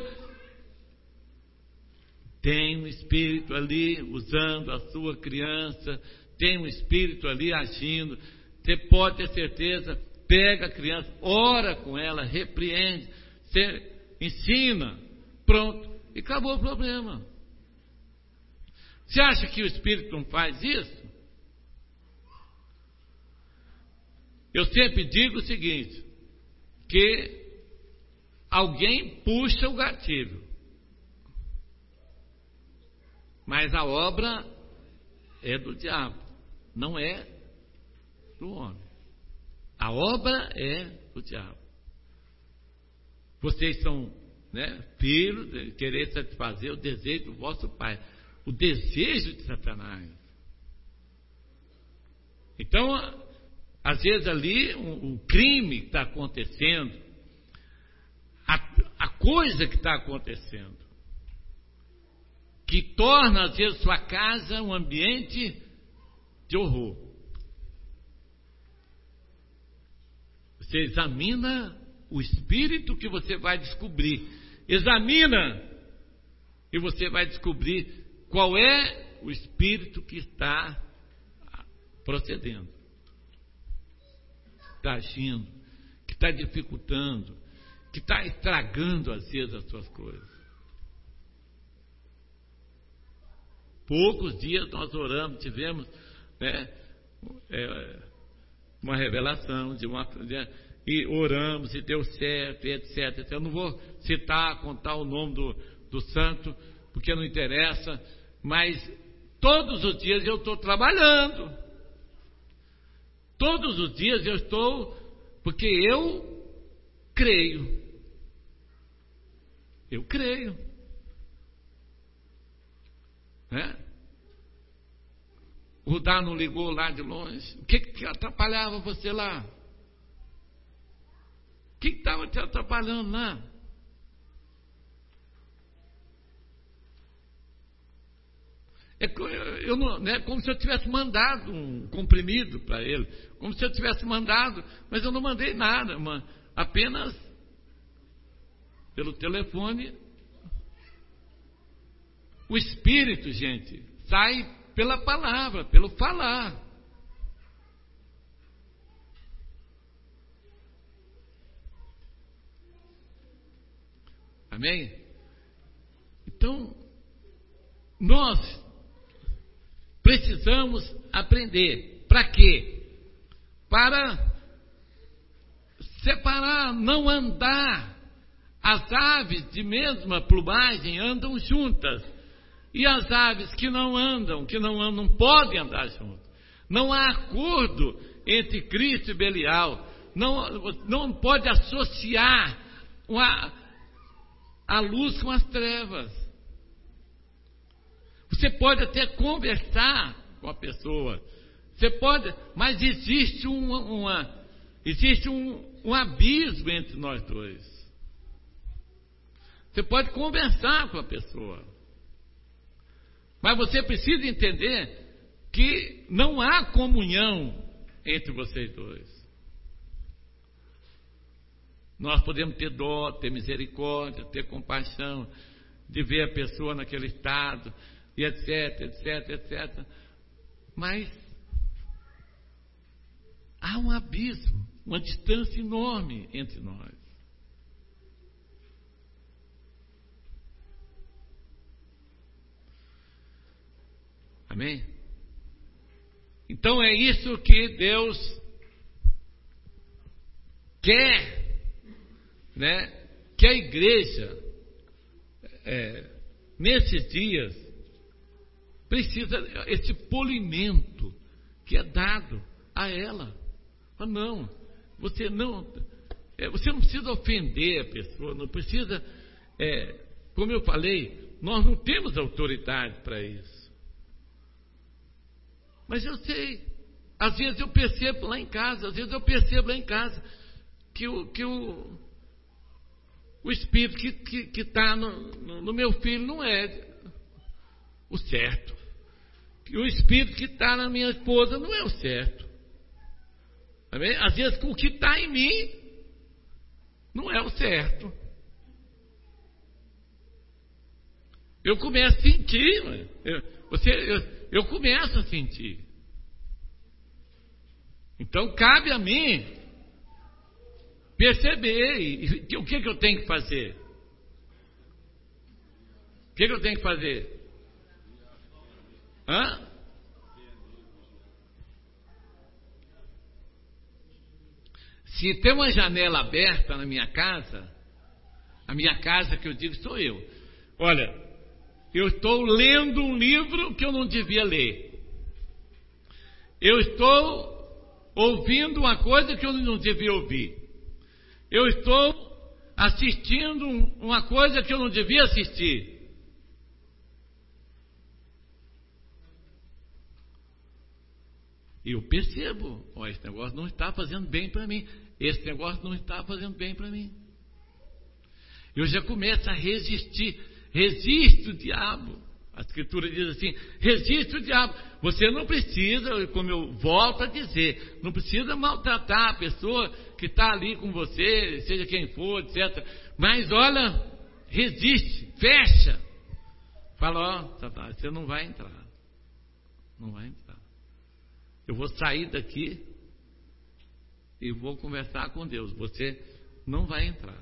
Tem um espírito ali usando a sua criança, tem um espírito ali agindo. Você pode ter certeza, pega a criança, ora com ela, repreende, você ensina, pronto, e acabou o problema. Você acha que o espírito não faz isso? Eu sempre digo o seguinte, que alguém puxa o gatilho, mas a obra é do diabo, não é do homem. A obra é do diabo. Vocês são, né, filhos de querer satisfazer o desejo do vosso pai, o desejo de Satanás. Então, às vezes ali um, um crime está acontecendo, a, a coisa que está acontecendo, que torna às vezes sua casa um ambiente de horror. Você examina o espírito que você vai descobrir. Examina e você vai descobrir qual é o espírito que está procedendo, que está agindo, que está dificultando, que está estragando às vezes as suas coisas. Poucos dias nós oramos, tivemos, né, é, uma revelação de uma, né, e oramos e deu certo, e etcétera. Eu não vou citar, contar o nome do, do santo, porque não interessa, mas todos os dias eu estou trabalhando. Todos os dias eu estou, porque eu creio. Eu creio. Né? O, Rudá não ligou lá de longe? O que, que atrapalhava você lá? O que estava te atrapalhando lá? É, eu não, né, como se eu tivesse mandado um comprimido para ele, como se eu tivesse mandado, mas eu não mandei nada, uma, apenas pelo telefone. O Espírito, gente, sai pela palavra, pelo falar. Amém? Então, nós precisamos aprender. Para quê? Para separar, não andar. As aves de mesma plumagem andam juntas. E as aves que não andam, que não andam, não podem andar juntas. Não há acordo entre Cristo e Belial. Não, não pode associar uma, a luz com as trevas. Você pode até conversar com a pessoa, você pode, mas existe, uma, uma, existe um, um abismo entre nós dois. Você pode conversar com a pessoa, mas você precisa entender que não há comunhão entre vocês dois. Nós podemos ter dó, ter misericórdia, ter compaixão, de ver a pessoa naquele estado, e etc, etc, etcétera. Mas há um abismo, uma distância enorme entre nós. Amém? Então é isso que Deus quer, né? Que a igreja, é, nesses dias, precisa, esse polimento que é dado a ela. Mas não, você não, é, você não precisa ofender a pessoa, não precisa, é, como eu falei, nós não temos autoridade para isso. Mas eu sei, às vezes eu percebo lá em casa, às vezes eu percebo lá em casa que o, que o, o espírito que está que, que tá no, no, no meu filho não é o certo. Que o espírito que está na minha esposa não é o certo. Amém? Às vezes o que está em mim não é o certo. Eu começo a sentir, eu, você, eu, eu começo a sentir. Então cabe a mim perceber e, e, o que, que eu tenho que fazer. O que, que eu tenho que fazer? Hã? Se tem uma janela aberta na minha casa, a minha casa que eu digo sou eu. Olha, eu estou lendo um livro que eu não devia ler. Eu estou ouvindo uma coisa que eu não devia ouvir. Eu estou assistindo uma coisa que eu não devia assistir. E eu percebo, ó, esse negócio não está fazendo bem para mim. Esse negócio não está fazendo bem para mim. Eu já começo a resistir. Resiste o diabo. A Escritura diz assim, resiste o diabo. Você não precisa, como eu volto a dizer, não precisa maltratar a pessoa que está ali com você, seja quem for, etcétera. Mas olha, resiste, fecha. Fala, ó, Satanás, você não vai entrar. Não vai entrar. Eu vou sair daqui e vou conversar com Deus. Você não vai entrar.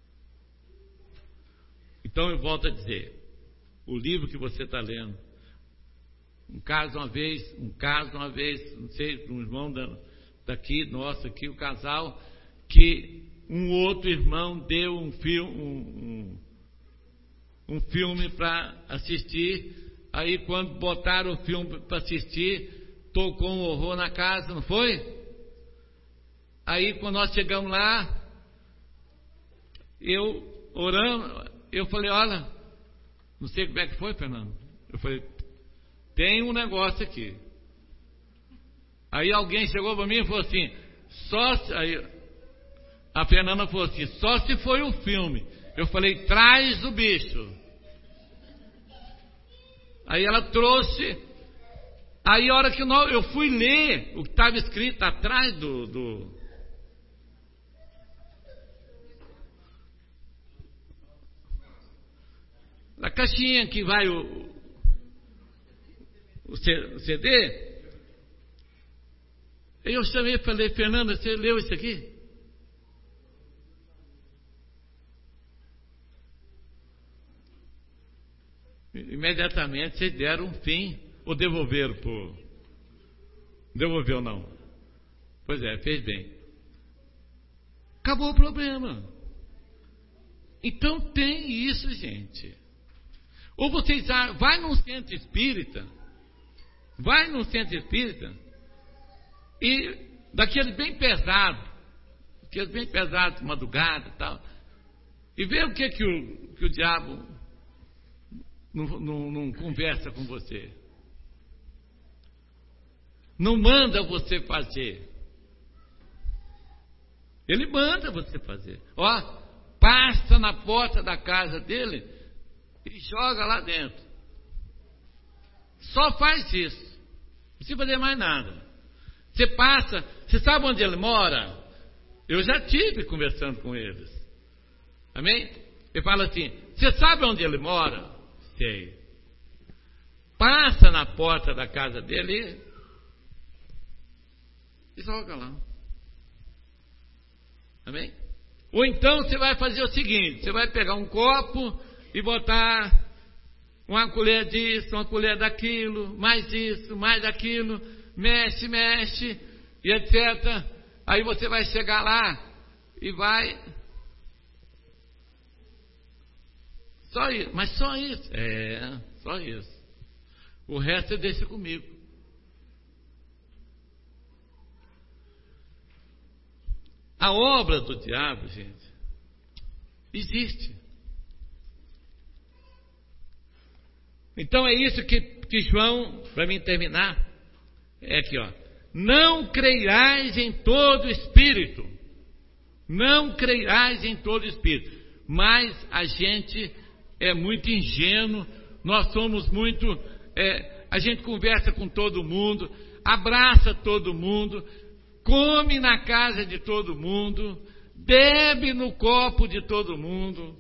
Então eu volto a dizer, o livro que você está lendo, um caso uma vez, um caso uma vez, não sei, um irmão da, daqui, nosso aqui, o casal, que um outro irmão deu um filme, um, um, um filme para assistir, aí quando botaram o filme para assistir, tocou um horror na casa, não foi? Aí quando nós chegamos lá, eu orando, eu falei, olha, não sei como é que foi, Fernando. Eu falei, tem um negócio aqui. Aí alguém chegou para mim e falou assim, só se, aí a Fernanda falou assim, só se foi o filme. Eu falei, traz o bicho. Aí ela trouxe. Aí a hora que nós, eu fui ler o que estava escrito atrás do, do da caixinha que vai o, o C D, eu chamei e falei, Fernanda, você leu isso aqui? Imediatamente vocês deram um fim, ou devolveram por... Devolveu não? Pois é, fez bem. Acabou o problema. Então tem isso, gente. Ou vocês vai num centro espírita, vai num centro espírita, e daquele bem pesado, aquele bem pesado de madrugada e tal, e vê o que, que, o, que o diabo não, não, não conversa com você. Não manda você fazer. Ele manda você fazer. Ó, passa na porta da casa dele e joga lá dentro. Só faz isso. Não precisa fazer mais nada. Você passa, você sabe onde ele mora? Eu já tive conversando com eles. Amém? Ele fala assim, você sabe onde ele mora? Sei. Passa na porta da casa dele e joga lá. Amém? Ou então você vai fazer o seguinte, você vai pegar um copo e botar uma colher disso, uma colher daquilo, mais isso, mais daquilo, mexe, mexe, e etcétera. Aí você vai chegar lá e vai... Só isso, mas só isso. É, só isso. O resto você deixa comigo. A obra do diabo, gente, existe. Então é isso que, que João, para mim terminar, é aqui, ó. Não creiais em todo espírito. Não creiais em todo espírito. Mas a gente é muito ingênuo, nós somos muito... É, a gente conversa com todo mundo, abraça todo mundo, come na casa de todo mundo, bebe no copo de todo mundo.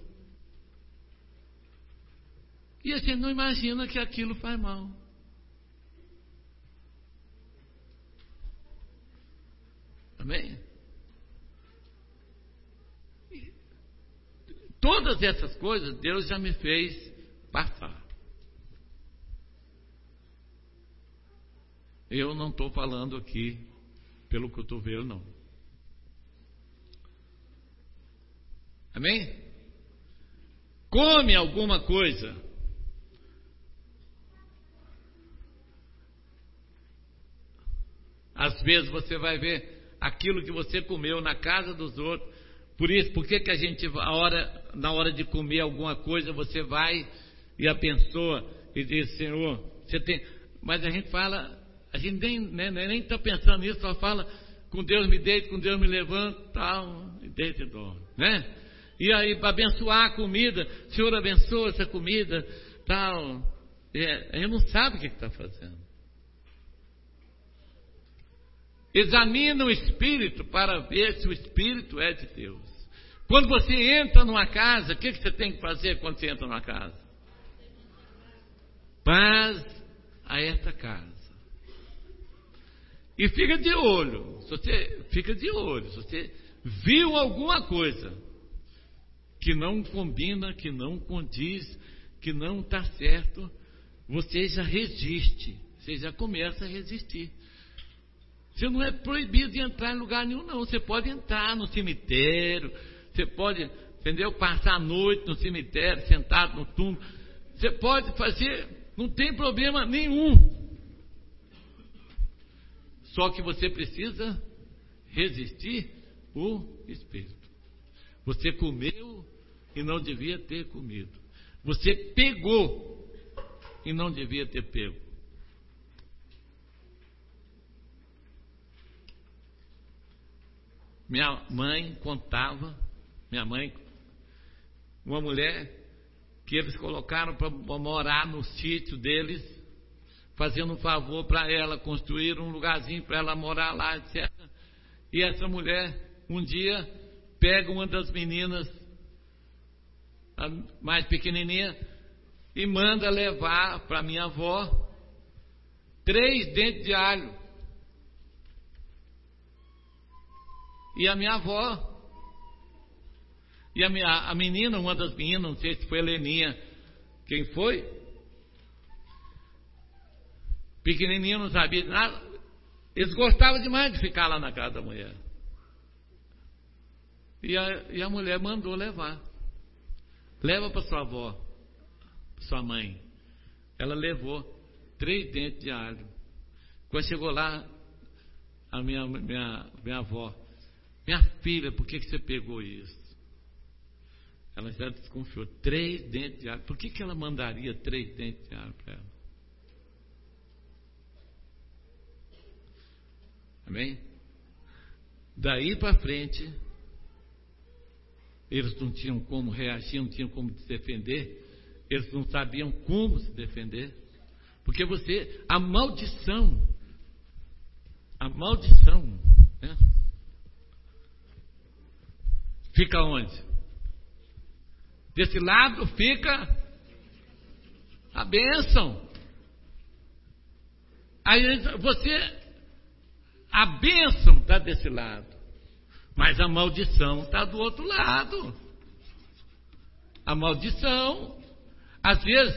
E a gente não imagina que aquilo faz mal. Amém? Todas essas coisas Deus já me fez passar. Eu não estou falando aqui pelo cotovelo, não. Amém? Come alguma coisa. Às vezes você vai ver aquilo que você comeu na casa dos outros. Por isso, por que que a gente, a hora, na hora de comer alguma coisa, você vai e abençoa e diz, Senhor, você tem... Mas a gente fala, a gente nem nem nem está pensando nisso, só fala, com Deus me deito, com Deus me levanto, tal, e deito e dorme, né? E aí, para abençoar a comida, Senhor, abençoa essa comida, tal. É, a gente não sabe o que está fazendo. Examina o espírito para ver se o espírito é de Deus. Quando você entra numa casa, o que, que você tem que fazer quando você entra numa casa? Paz a esta casa. E fica de olho. Se você fica de olho. Se você viu alguma coisa que não combina, que não condiz, que não está certo, você já resiste. Você já começa a resistir. Você não é proibido de entrar em lugar nenhum, não. Você pode entrar no cemitério, você pode, entendeu? Passar a noite no cemitério, sentado no túmulo. Você pode fazer, não tem problema nenhum. Só que você precisa resistir o espírito. Você comeu e não devia ter comido. Você pegou e não devia ter pego. minha mãe contava, minha mãe, uma mulher que eles colocaram para morar no sítio deles, fazendo um favor para ela, construir um lugarzinho para ela morar lá, etcétera. E essa mulher, um dia, pega uma das meninas, a mais pequenininha, e manda levar para minha avó três dentes de alho. E a minha avó, e a, minha, a menina, uma das meninas, não sei se foi a Heleninha, quem foi? Pequenininha, não sabia de nada. Eles gostavam demais de ficar lá na casa da mulher. E a, e a mulher mandou levar. Leva para sua avó, sua mãe. Ela levou três dentes de alho. Quando chegou lá, a minha, minha, minha avó, minha filha, por que, que você pegou isso? Ela já desconfiou. Três dentes de alho. Por que, que ela mandaria três dentes de alho para ela? Amém? Daí para frente, eles não tinham como reagir, não tinham como se defender, eles não sabiam como se defender, porque você, a maldição, a maldição, né? Fica onde? Desse lado fica a bênção. Aí você, a bênção está desse lado, mas a maldição está do outro lado. A maldição, às vezes,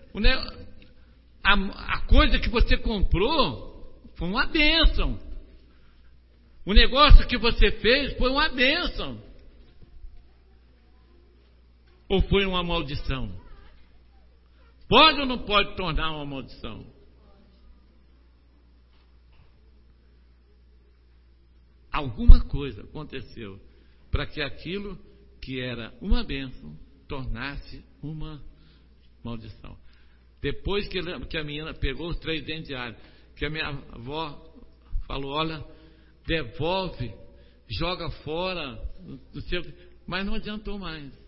a, a coisa que você comprou foi uma bênção. O negócio que você fez foi uma bênção. Ou foi uma maldição? Pode ou não pode tornar uma maldição? Alguma coisa aconteceu para que aquilo que era uma bênção tornasse uma maldição. Depois que, ele, que a menina pegou os três dentes de alho, que a minha avó falou, olha, devolve, joga fora, não sei, mas não adiantou mais.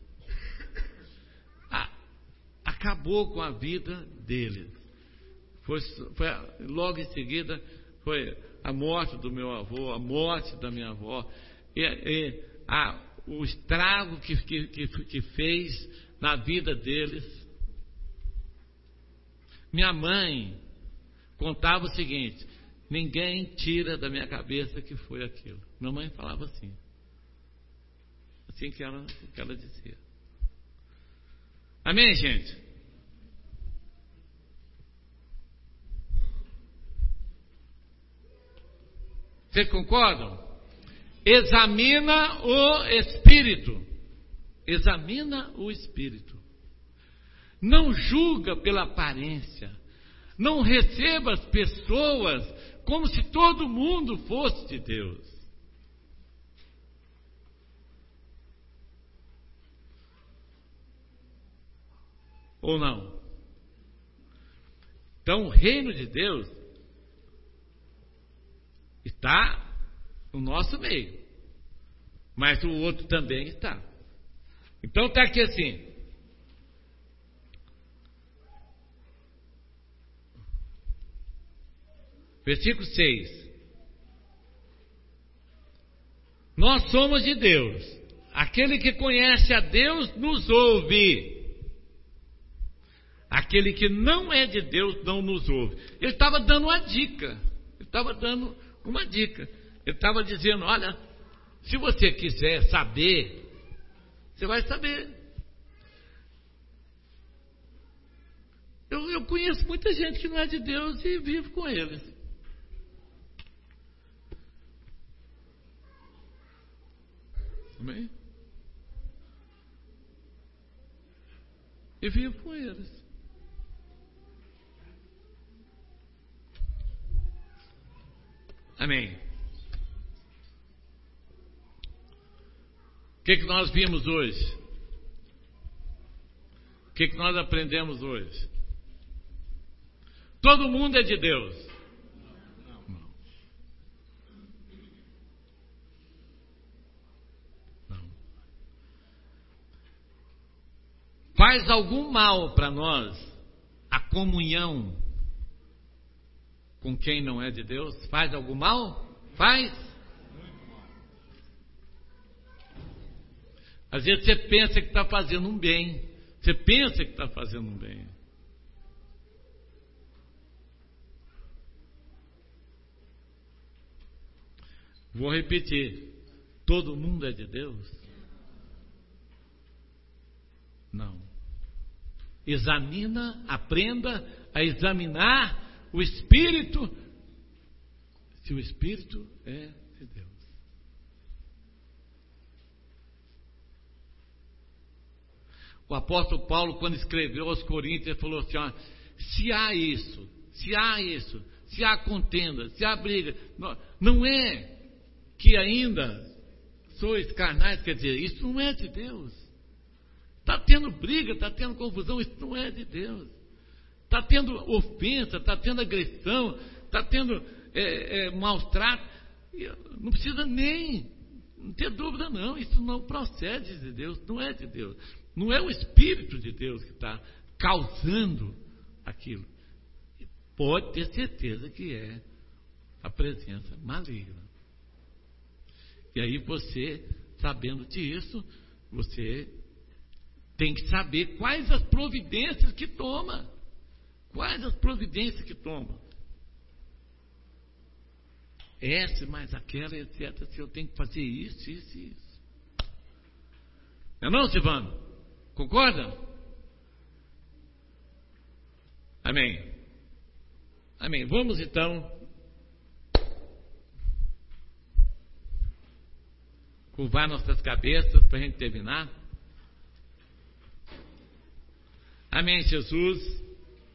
Acabou com a vida deles. Foi, foi, logo em seguida foi a morte do meu avô, a morte da minha avó, e, e a, o estrago que, que, que, que fez na vida deles. Minha mãe contava o seguinte: ninguém tira da minha cabeça que foi aquilo. Minha mãe falava assim, assim que ela, que ela dizia. Amém, gente? Vocês concordam? Examina o espírito. Examina o espírito. Não julga pela aparência. Não receba as pessoas como se todo mundo fosse de Deus. Ou não? Então, o reino de Deus está no nosso meio, mas o outro também está. Então está aqui assim: versículo seis. Nós somos de Deus. Aquele que conhece a Deus nos ouve. Aquele que não é de Deus não nos ouve. Ele estava dando uma dica. Ele estava dando uma dica. Ele estava dizendo, olha, se você quiser saber, você vai saber. Eu, eu conheço muita gente que não é de Deus e vivo com eles. Amém? E vivo com eles. Amém. O que, que nós vimos hoje? O que, que nós aprendemos hoje? Todo mundo é de Deus. Não. Faz algum mal para nós a comunhão com quem não é de Deus? Faz algum mal? Faz. Às vezes você pensa que está fazendo um bem. Você pensa que está fazendo um bem. Vou repetir. Todo mundo é de Deus? Não. Examina, aprenda a examinar o Espírito, se o Espírito é de Deus. O apóstolo Paulo, quando escreveu aos Coríntios, ele falou assim, ó, se há isso, se há isso, se há contenda, se há briga, não, não é que ainda sois carnais, quer dizer, isso não é de Deus. Está tendo briga, está tendo confusão, isso não é de Deus. Está tendo ofensa, está tendo agressão, está tendo é, é, maus tratos. Não precisa nem ter dúvida, não. Isso não procede de Deus, não é de Deus. Não é o Espírito de Deus que está causando aquilo. Pode ter certeza que é a presença maligna. E aí você, sabendo disso, você tem que saber quais as providências que toma. Quais as providências que toma. Essa, mais aquela, etcétera. Se eu tenho que fazer isso, isso e isso. Não é não, Silvano? Concorda? Amém. Amém. Vamos então curvar nossas cabeças para a gente terminar. Amém, Jesus.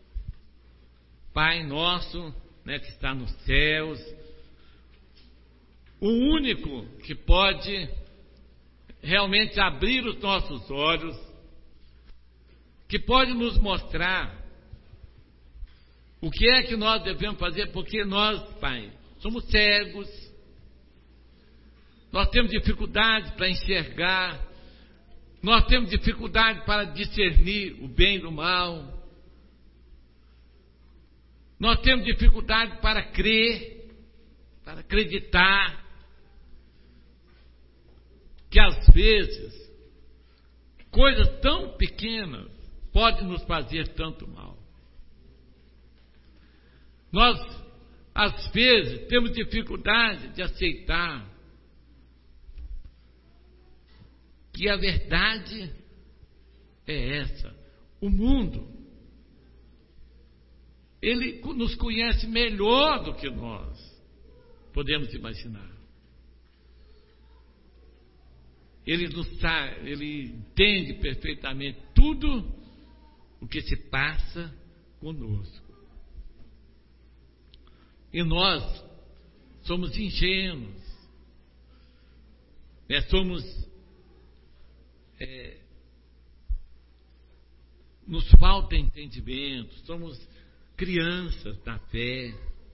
Pai nosso, né, que está nos céus, o único que pode realmente abrir os nossos olhos, que pode nos mostrar o que é que nós devemos fazer, porque nós, Pai, somos cegos, nós temos dificuldade para enxergar, nós temos dificuldade para discernir o bem do mal, nós temos dificuldade para crer, para acreditar, que às vezes coisas tão pequenas podem nos fazer tanto mal. Nós, às vezes, temos dificuldade de aceitar que a verdade é essa. O mundo, ele nos conhece melhor do que nós podemos imaginar. Ele, nos tá, ele entende perfeitamente tudo o que se passa conosco. E nós somos ingênuos, né? somos, é, nos falta entendimento, somos crianças da fé,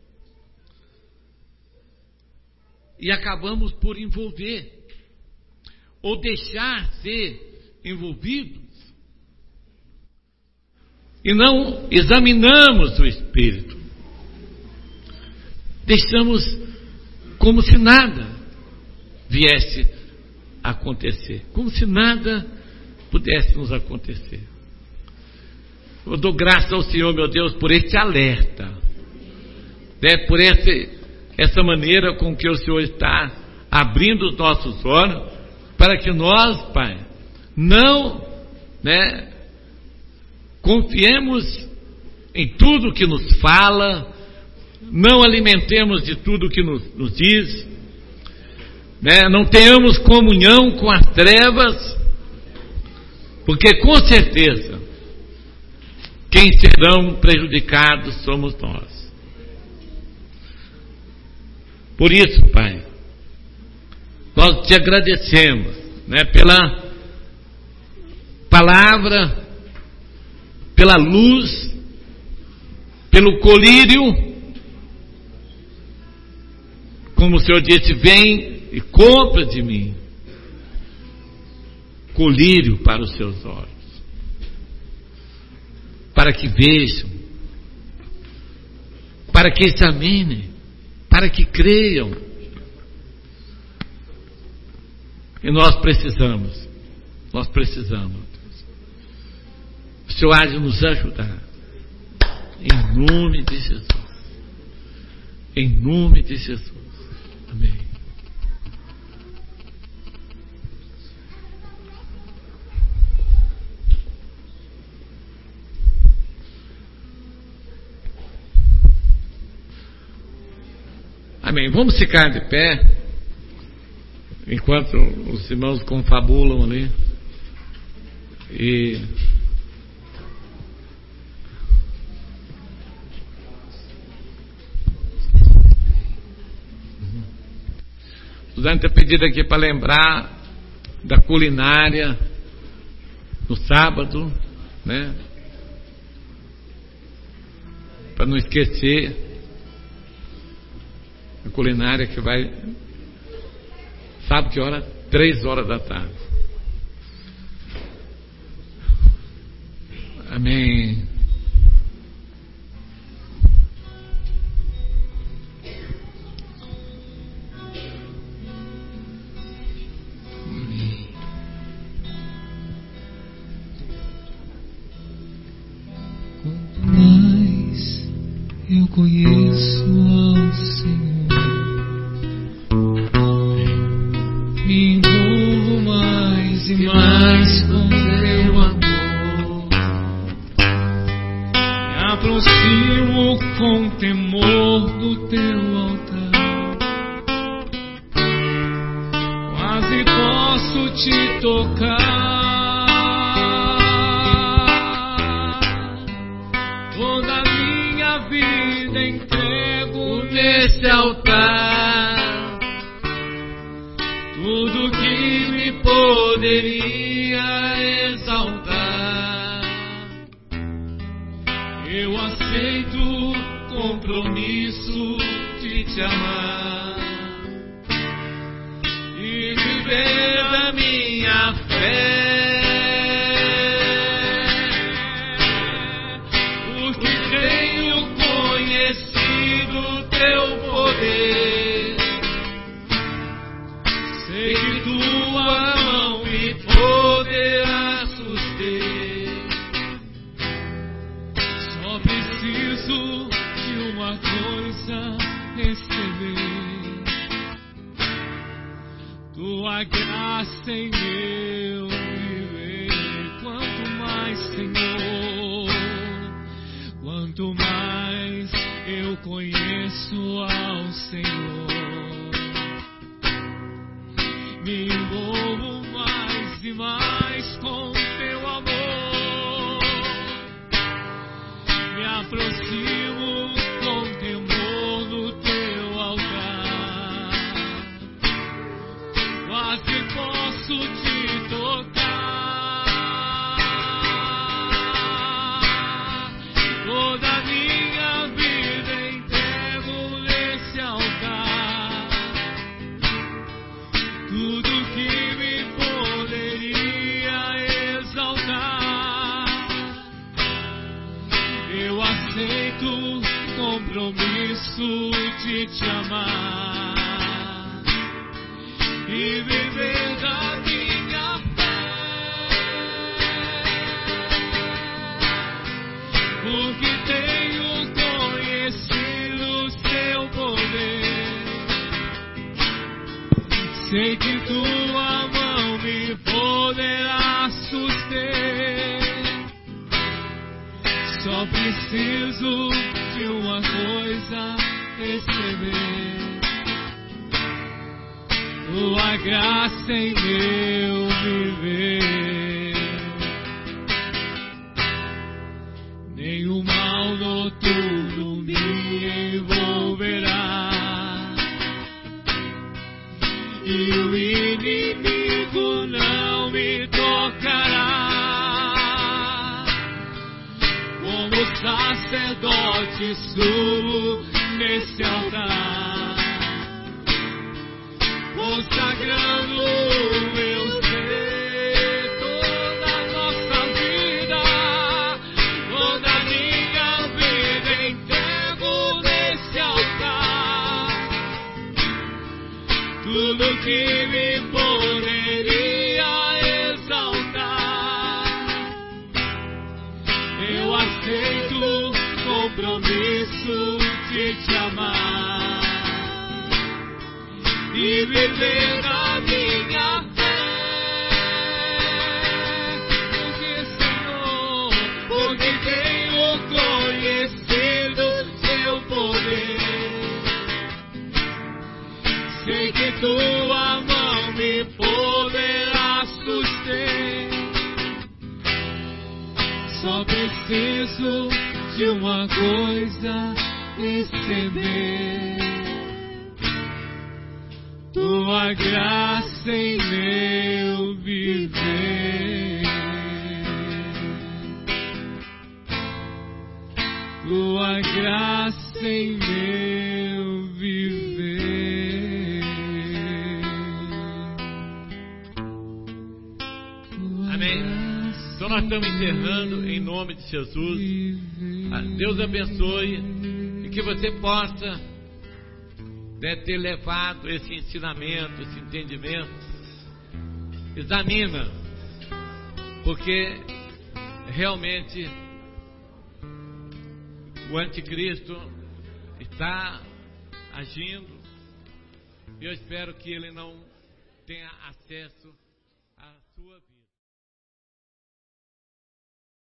e acabamos por envolver, ou deixar ser envolvidos, e não examinamos o Espírito, deixamos como se nada viesse a acontecer, como se nada pudesse nos acontecer. Eu dou graças ao Senhor, meu Deus, por este alerta, né, por esse, essa maneira com que o Senhor está abrindo os nossos olhos, para que nós, Pai, não, né, confiemos em tudo que nos fala, não alimentemos de tudo que nos, nos diz, né, não tenhamos comunhão com as trevas, porque com certeza quem serão prejudicados somos nós. Por isso, Pai, nós te agradecemos, né, pela palavra, pela luz, pelo colírio, como o Senhor disse, vem e compra de mim colírio para os seus olhos. para que vejam, para que examinem, para que creiam. E nós precisamos, nós precisamos. O Senhor há de nos ajudar. Em nome de Jesus. Em nome de Jesus. Amém. Amém. Vamos ficar de pé enquanto os irmãos confabulam ali. E Suzane tem pedido aqui para lembrar da culinária no sábado, né? Para não esquecer a culinária que vai, sabe que hora? Três horas da tarde. Amém. Quanto mais eu conheço ao Senhor, me envolvo mais e mais com teu amor, me aproximo com temor do teu altar, quase posso te tocar. Toda a minha vida entrego nesse altar, tudo que me poderia exaltar, eu aceito o compromisso de te amar e viver da minha fé. Sei que tua mão me poderá suster. Só preciso de uma coisa receber: tua graça em meu viver. Quanto mais, Senhor, quanto mais eu conheço ao Senhor, me envolvo mais e mais com teu amor, me aproximo com temor no teu altar, quase posso te tocar. Toda a minha vida entrego nesse altar, tudo que me poderia exaltar, eu aceito o compromisso de te amar e viver da minha fé, porque tenho conhecido o seu poder. Sei que tua mão me poderá suster. Só preciso de uma coisa receber: tua graça em meu viver. Nenhum mal noturno me envolverá, e o inimigo não me tocará. Como sacerdote subo nesse altar, consagrando o meu ser, toda a nossa vida, toda a tudo que me poderia exaltar. Eu aceito o compromisso de te amar e viver na minha fé. Porque, Senhor, porque tenho conhecido seu poder. Sei que tua mão me poderá suster. Só preciso de uma coisa receber: tua graça em meu viver. Tua graça em meu viver. Amém. Então nós estamos encerrando em nome de Jesus. Deus abençoe e que você possa, né, ter levado esse ensinamento, esse entendimento. Examina, porque realmente o anticristo está agindo e eu espero que ele não tenha acesso